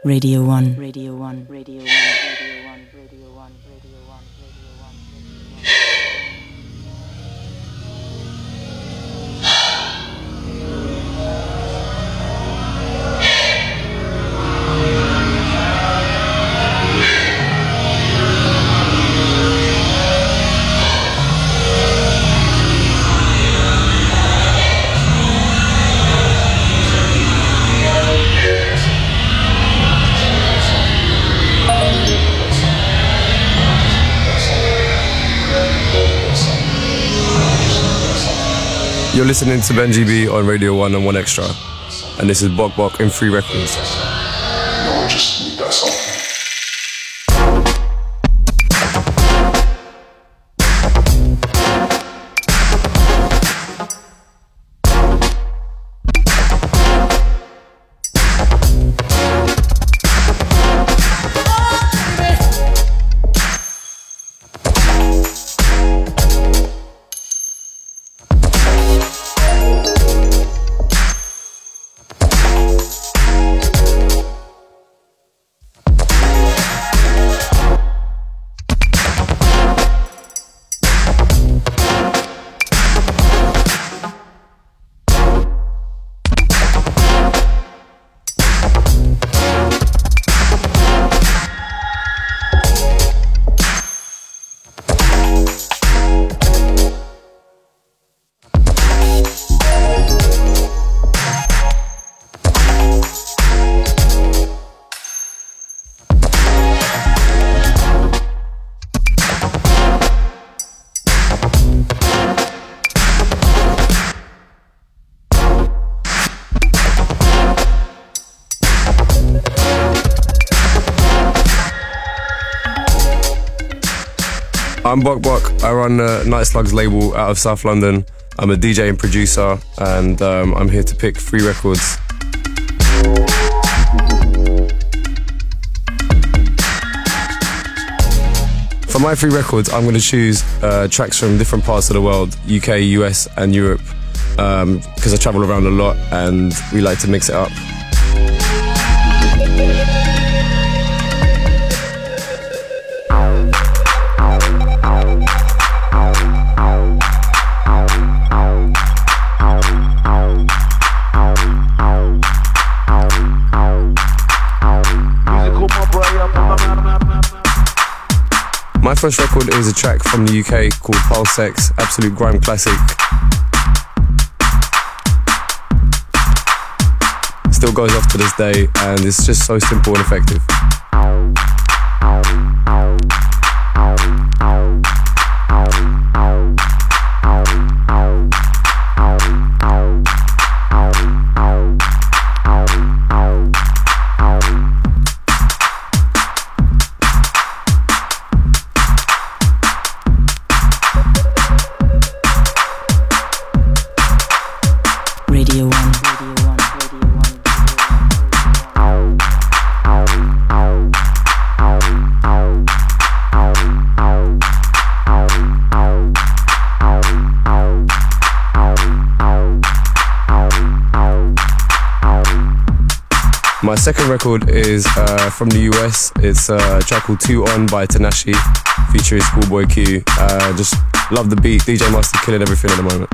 Radio 1. Radio 1. Radio 1. Radio 1. Radio 1. Radio 1. Radio 1.
You're listening to Benji B on Radio 1 and 1 Extra, and this is Bok Bok in Free Records.
No, just need that song.
I'm Bok Bok. I run Night Slugs label out of South London. I'm a DJ and producer, and I'm here to pick Free Records. For my Free Records, I'm going to choose tracks from different parts of the world, UK, US and Europe, because I travel around a lot and we like to mix it up. My first record is a track from the UK called Pulse X, absolute grime classic. Still goes off to this day, and it's just so simple and effective.
Radio 1.
My second record is from the US. It's a track called 2 On by Tanashi, featuring Schoolboy Q. Just love the beat. DJ Mustard killing everything at the moment.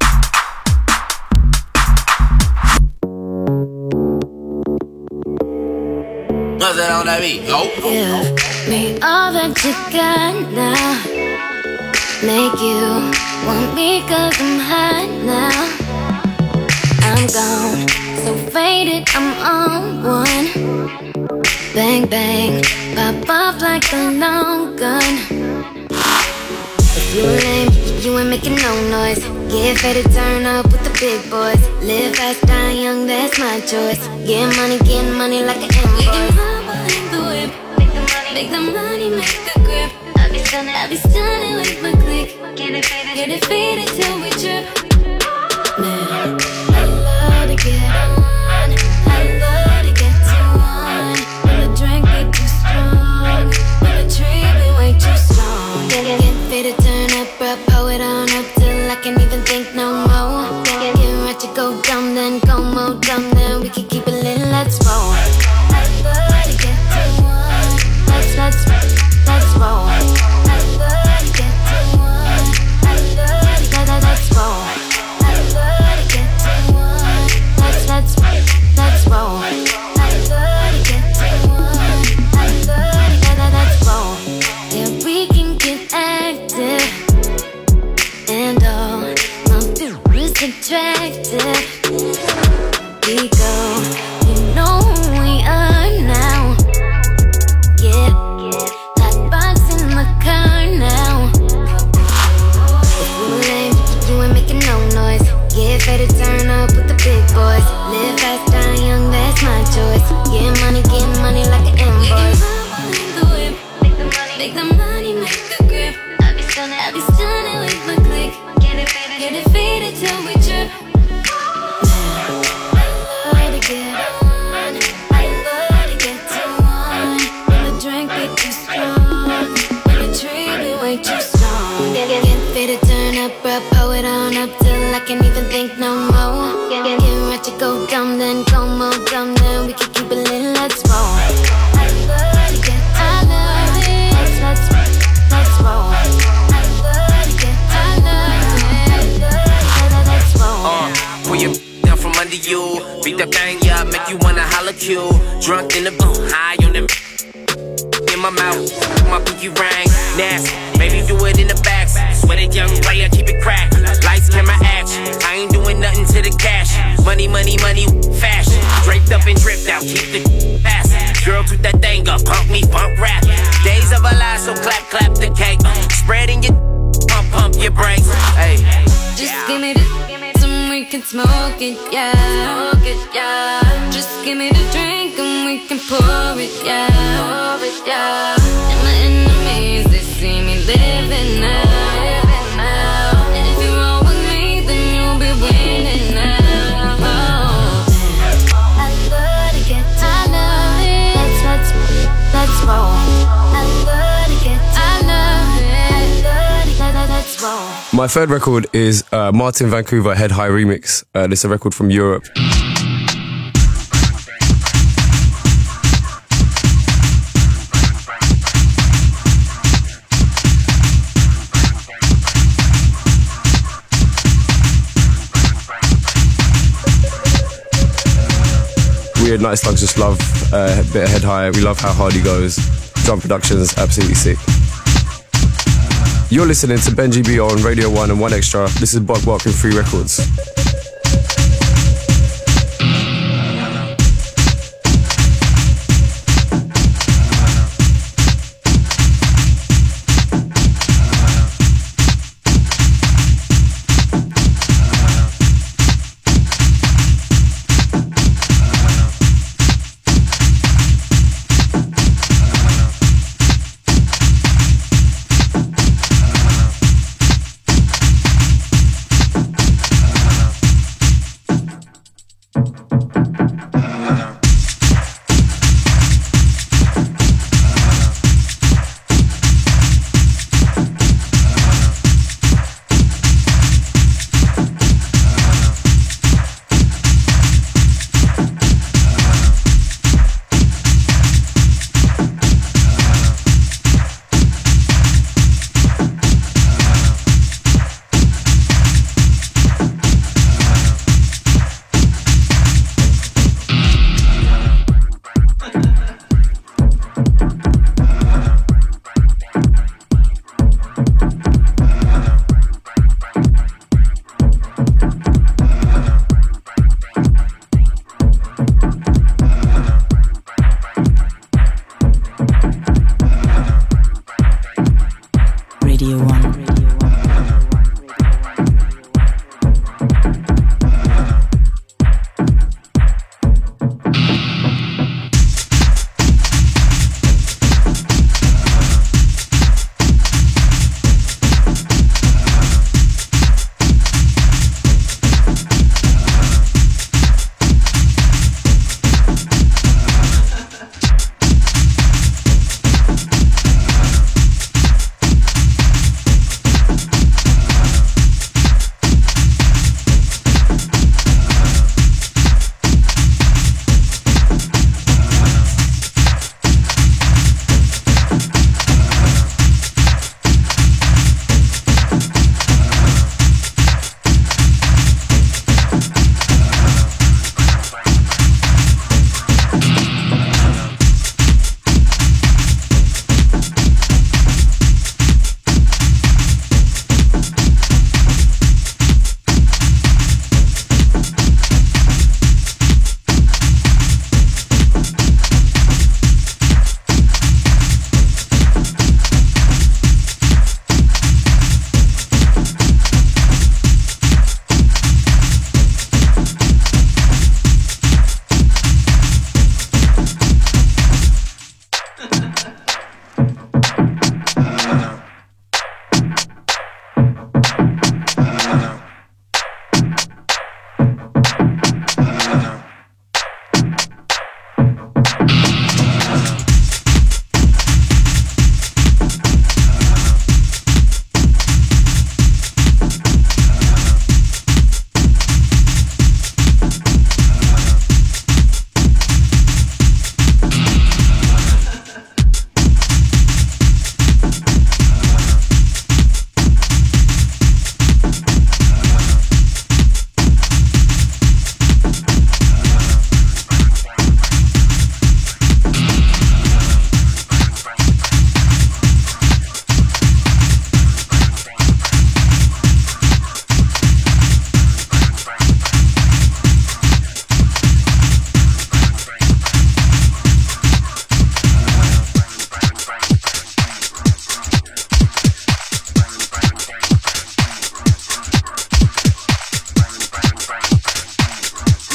What's that on that beat? Go.
Give me all that you got now. Make you want me 'cause I'm hot now. I'm gone, so faded, I'm on one. Bang, bang, pop off like a long gun. If you lame, you ain't making no noise. Get fed to turn up with the big boys. Live fast, die young, that's my choice. Get money like an invoice. Make the money, make the grip. I be stunning with my click. Get it faded till we trip. Man, I love to get on. I love to get too on. When the drink be too strong, when the tree be way too strong. Get faded, turn up, bro, pull it on up till I can't even think no more. Get right to go dumb, then go more dumb, then we can keep it lit, let's roll. I love money make the grip. I be stunning with my click. Get it faded till we trip. I love to get on. I love to get to one. When the drink be too strong, when the tree be way too strong. Get faded, turn up, pull it on up till I can't even think no more. Get ready to go dumb, then go more dumb, then we can keep it lit, let's roll. I love to get to let's roll. I love to get let's roll.
Pull your down from under you, beat that thing up, make you wanna holler Q. Drunk in the booth, high on them. In my mouth, my pinky ring, nasty. Maybe do it in the back. Sweat it, young player, keep it cracked. Lights, camera, action. I ain't doing nothing to the cash. Money, money, money, fashion. Draped up and dripped out, keep the fast. Girl, toot that thing up, pump me, pump rap. Days of a lie, so clap, clap the cake. Spreading your pump your brakes. Hey,
just give me the some we can smoke it, yeah. Smoke it, yeah. Just give me the drink and we can pour it, yeah. Pour it, yeah. And my enemies, they see me living now. And if you roll with me, then you'll be winning now. I love to get to let's roll. I love to get to let's roll.
My third record is Martin Vancouver Head High Remix. This is a record from Europe. Weird Night Slugs just love a bit of Head High. We love how hard he goes. Drum production is absolutely sick. You're listening to Benji B on Radio 1 and 1Extra. This is Buck Buck and Free Records.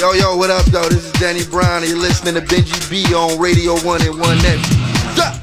Yo, what up, though? This is Danny Brown, and you're listening to Benji B on Radio 1 and 1 Next. Yeah.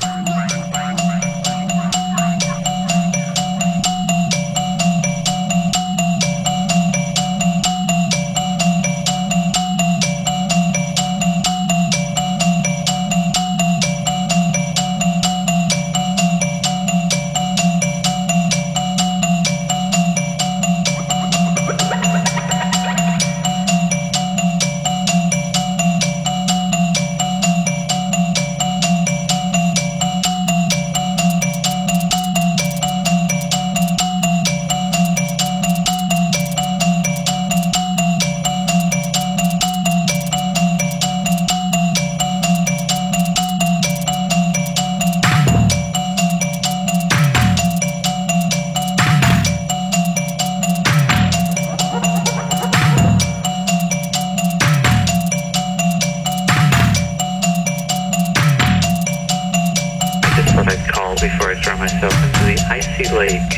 Before I throw myself into the icy lake.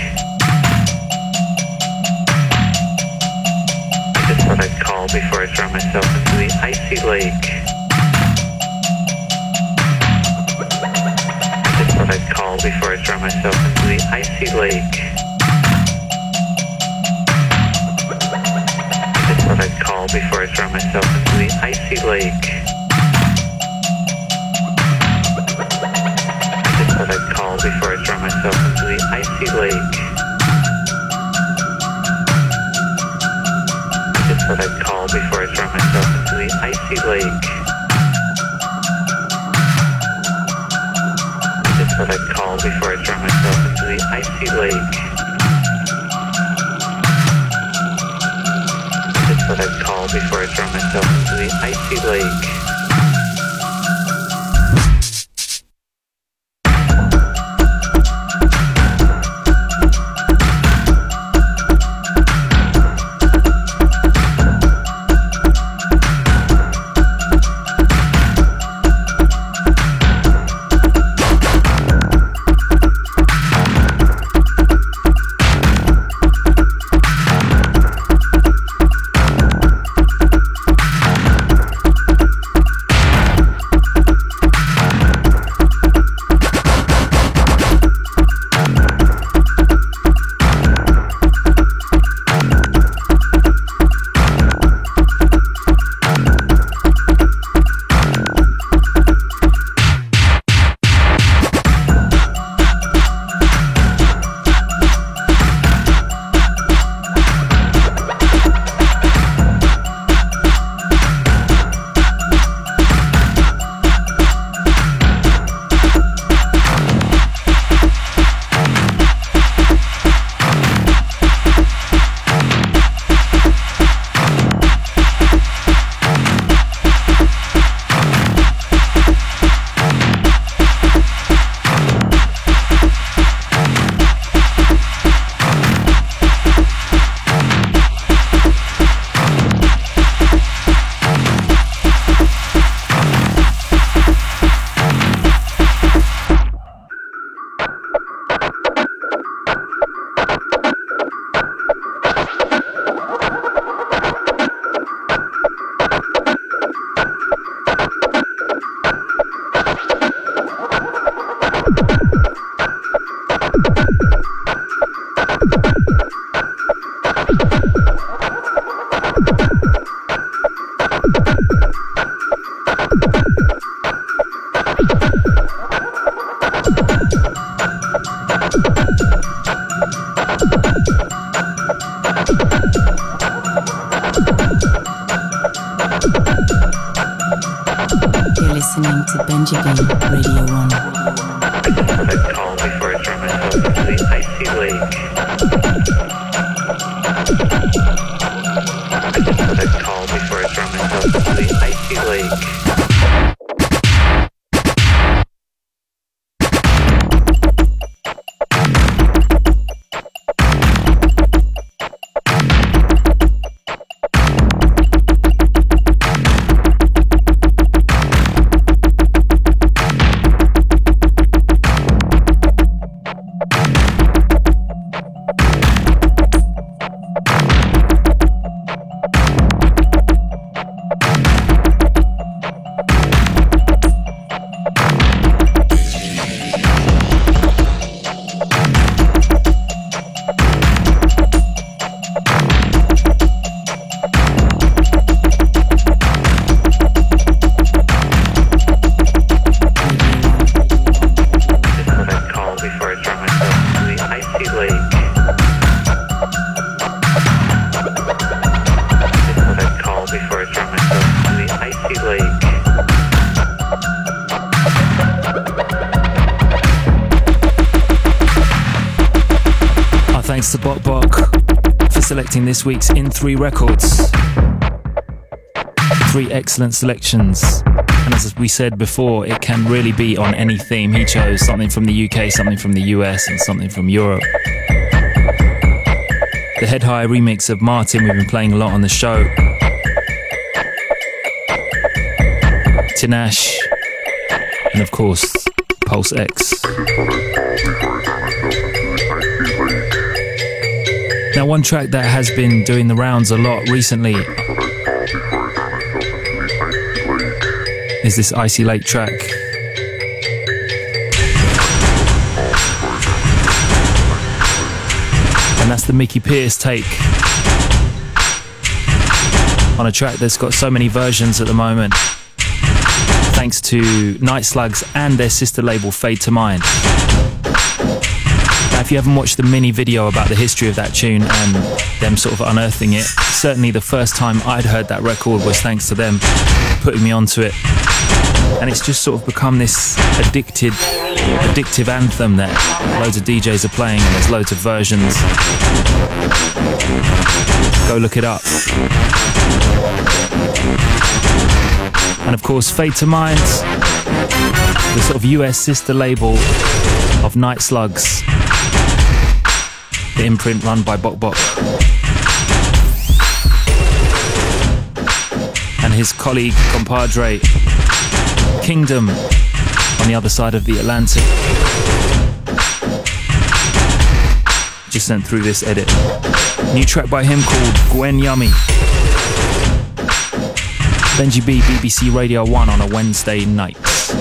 I just thought I'd call before I throw myself into the icy lake. I just thought I'd call before I throw myself into the icy lake. I just thought I'd call before I throw myself into the icy lake. That I'd call before I throw myself into the icy lake. I just thought I'd call before I throw myself into the icy lake. I just thought I'd call before I throw myself into the icy lake. I just thought I'd call before I throw myself into the icy lake.
Thanks to Bok Bok for selecting this week's In 3 records. 3 excellent selections. And as we said before, it can really be on any theme. He chose something from the UK, something from the US, and something from Europe. The Head High remix of Martin, we've been playing a lot on the show. Tinashe, and of course, Pulse X. Now, one track that has been doing the rounds a lot recently is this Icy Lake track. And that's the Mickey Pierce take on a track that's got so many versions at the moment, thanks to Night Slugs and their sister label Fade to Mind. Now, if you haven't watched the mini video about the history of that tune and them sort of unearthing it, certainly the first time I'd heard that record was thanks to them putting me onto it. And it's just sort of become this addictive anthem that loads of DJs are playing, and there's loads of versions. Go look it up. And of course, Fade to Mind, the sort of US sister label of Night Slugs, the imprint run by Bok Bok and his colleague, compadre, Kingdom, on the other side of the Atlantic. Just sent through this edit. New track by him called Gwen Yummy. Benji B, BBC Radio 1 on a Wednesday night.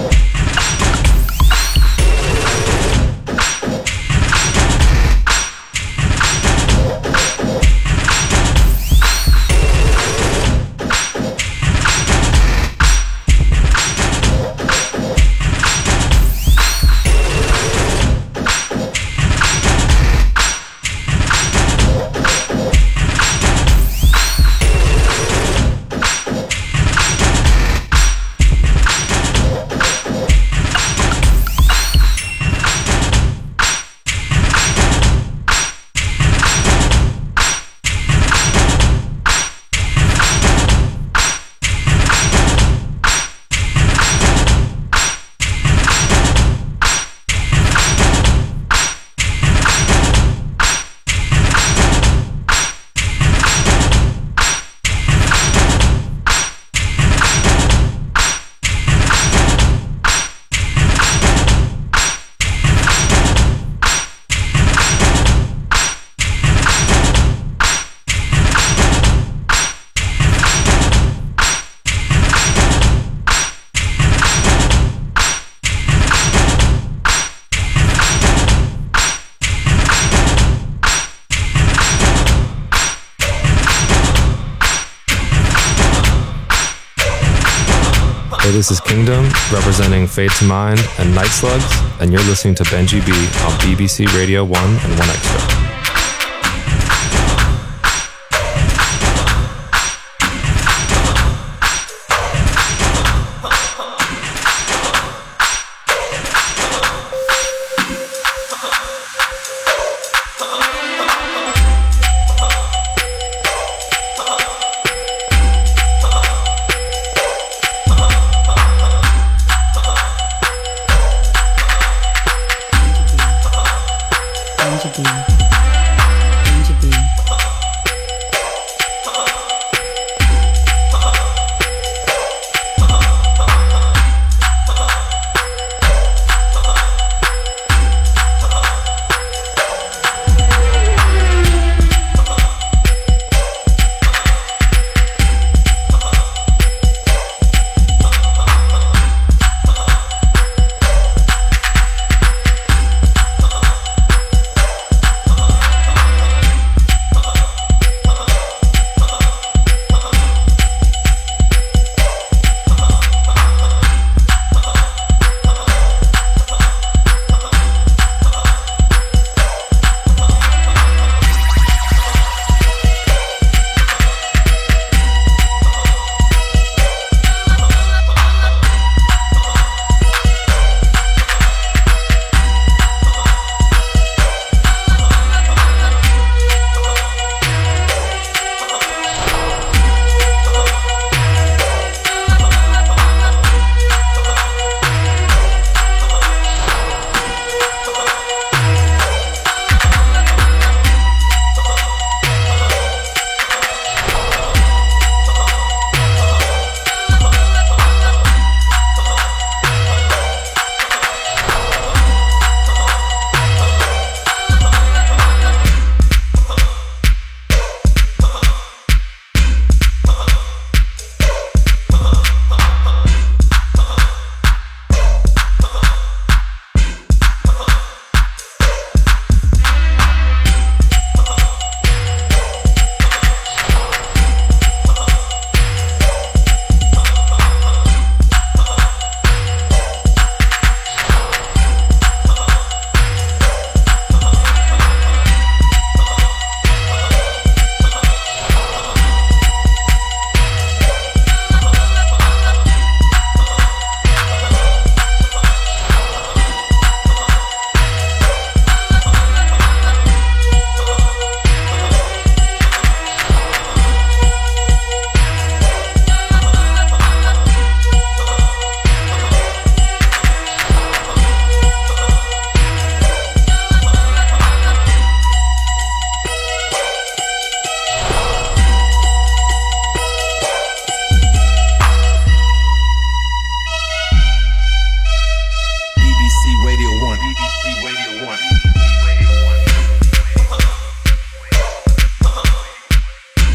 This is Kingdom, representing Fade to Mind and Night Slugs, and you're listening to Benji B on BBC Radio 1 and 1Xtra.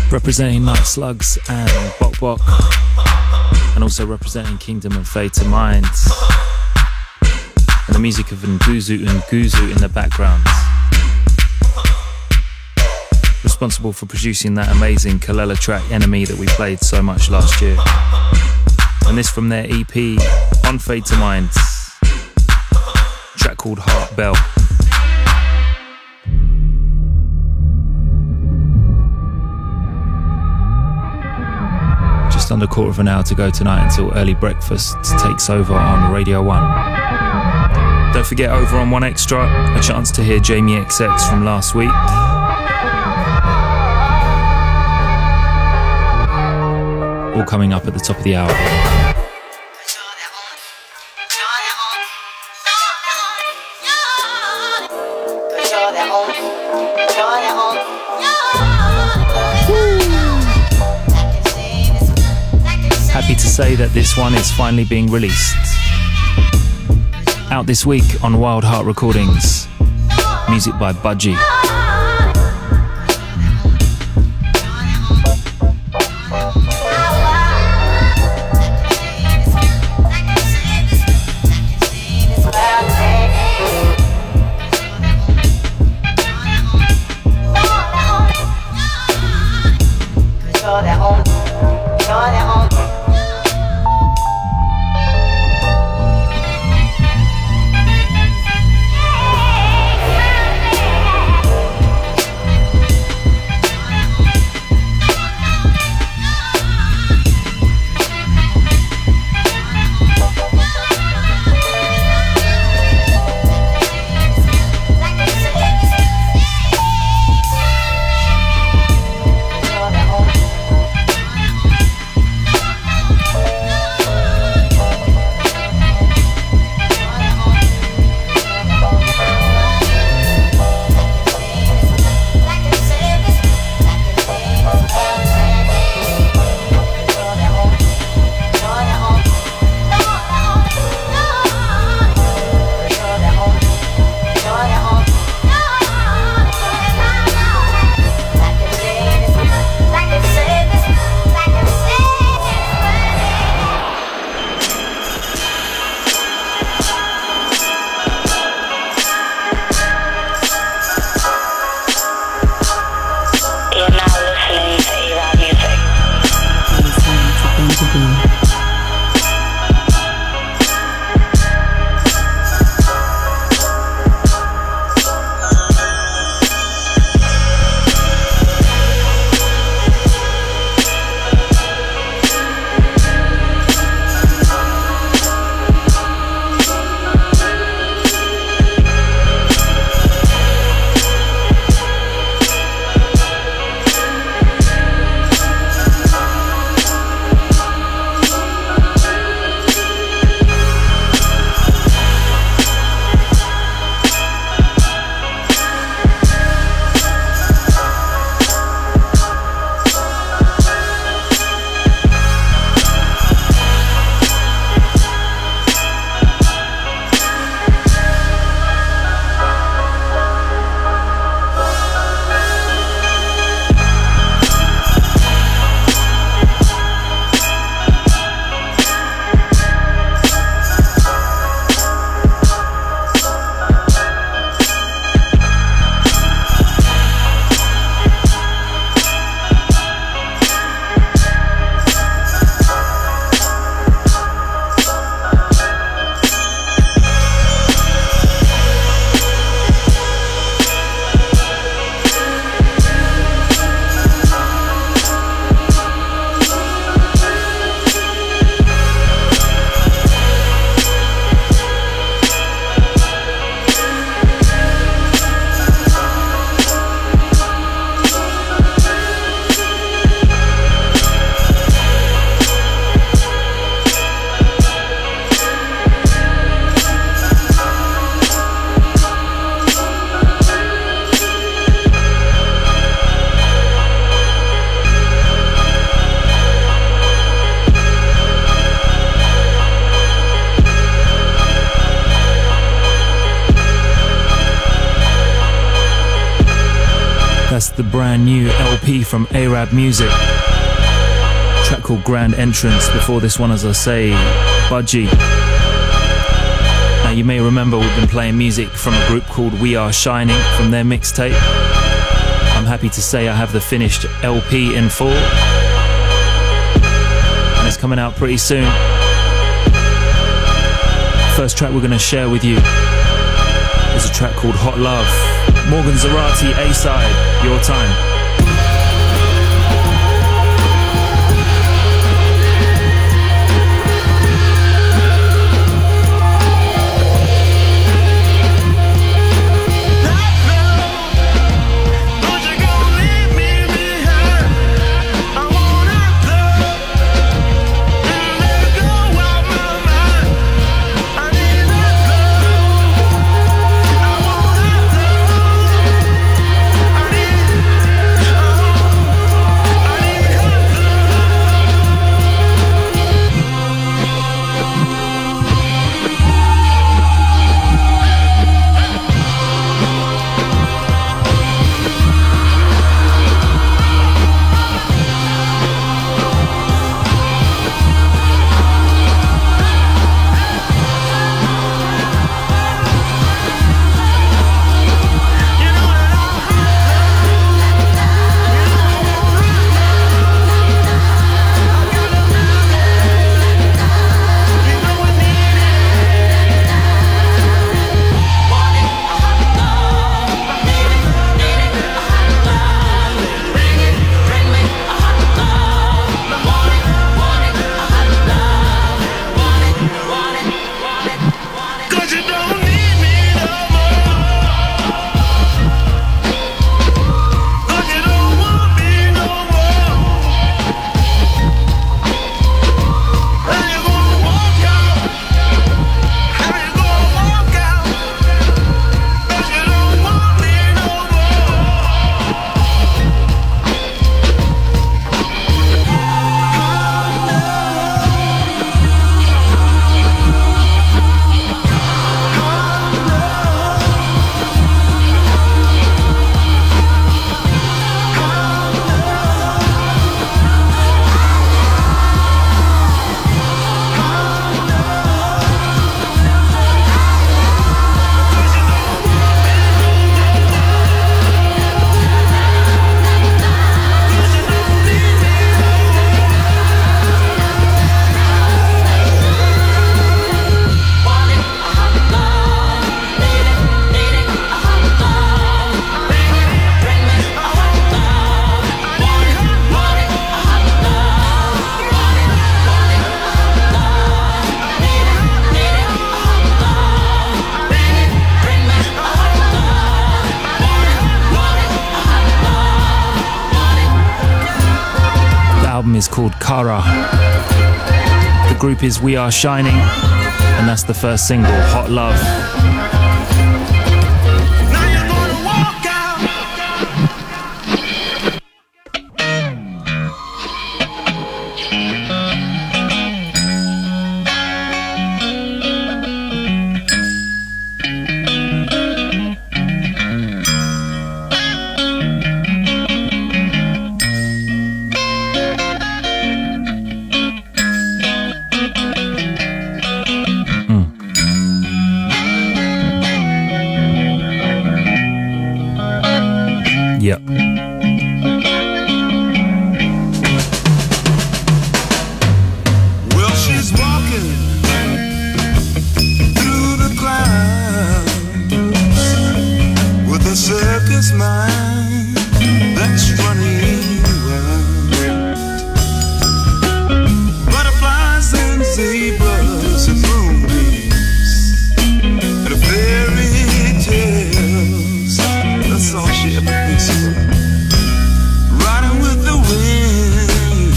representing Night Slugs and Bok Bok, and also representing Kingdom and Fade to Mind, and the music of Nguzu and Guzu in the background. Responsible for producing that amazing Kalela track Enemy that we played so much last year. And this from their EP On Fade to Mind, track called Heart Bell. Just under a quarter of an hour to go tonight until early breakfast takes over on Radio 1. Don't forget, over on 1Xtra, a chance to hear Jamie XX from last week. All coming up at the top of the hour. Happy to say that this one is finally being released. Out this week on Wild Heart Recordings. Music by Budgie. That's the brand new LP from Arab Music. Track called Grand Entrance. Before this one, as I say, Budgie. Now you may remember we've been playing music from a group called We Are Shining from their mixtape. I'm happy to say I have the finished LP in full. And it's coming out pretty soon. First track we're going to share with you is a track called Hot Love. Morgan Zarati, A-side, Your Time. Is called Kara. The group is We Are Shining, and that's the first single, Hot Love. Yep.
Well, she's walking through the clouds with a circus mind that's running wild. Butterflies and zebras and moonbeams and fairy tales. That's all she ever thinks about. Riding with the wind.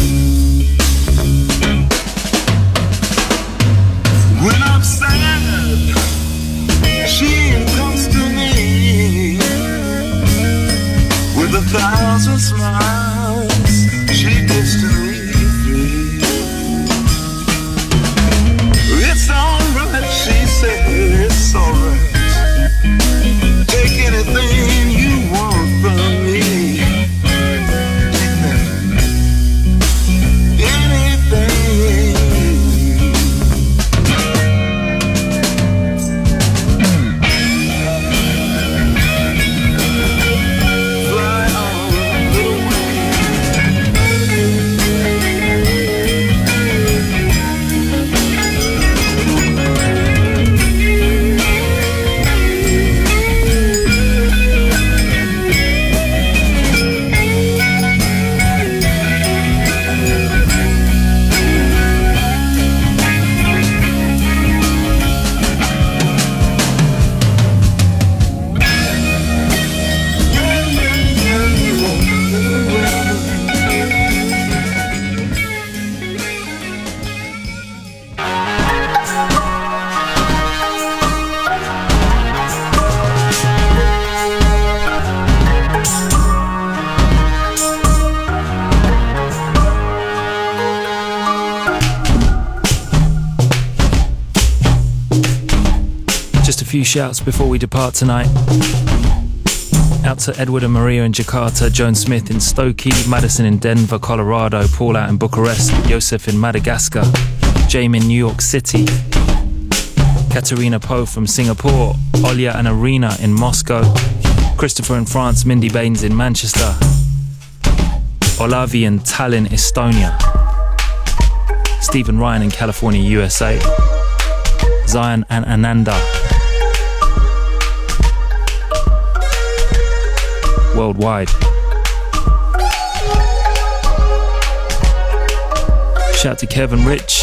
When I'm sad, she comes to me with 1,000 smiles. She gives to me free. It's alright, she said, it's alright. Take anything you want from me.
few shouts before we depart tonight. Out to Edward and Maria in Jakarta, Joan Smith in Stokey, Madison in Denver, Colorado, Paul out in Bucharest, Joseph in Madagascar, Jamie in New York City, Katerina Poe from Singapore, Olya and Arena in Moscow, Christopher in France, Mindy Baines in Manchester, Olavi in Tallinn, Estonia, Stephen Ryan in California, USA, Zion and Ananda worldwide. Shout to Kevin Rich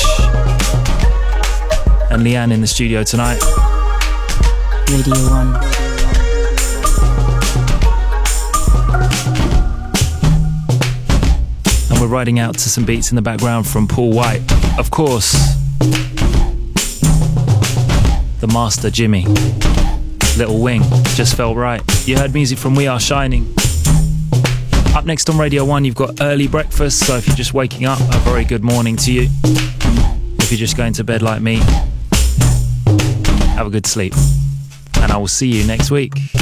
and Leanne in the studio tonight.
Radio 1.
And we're riding out to some beats in the background from Paul White. Of course, the master Jimmy. Little Wing, just felt right. You heard music from We Are Shining. Up next on Radio 1, you've got Early Breakfast, so if you're just waking up, a very good morning to you. If you're just going to bed like me, have a good sleep. And I will see you next week.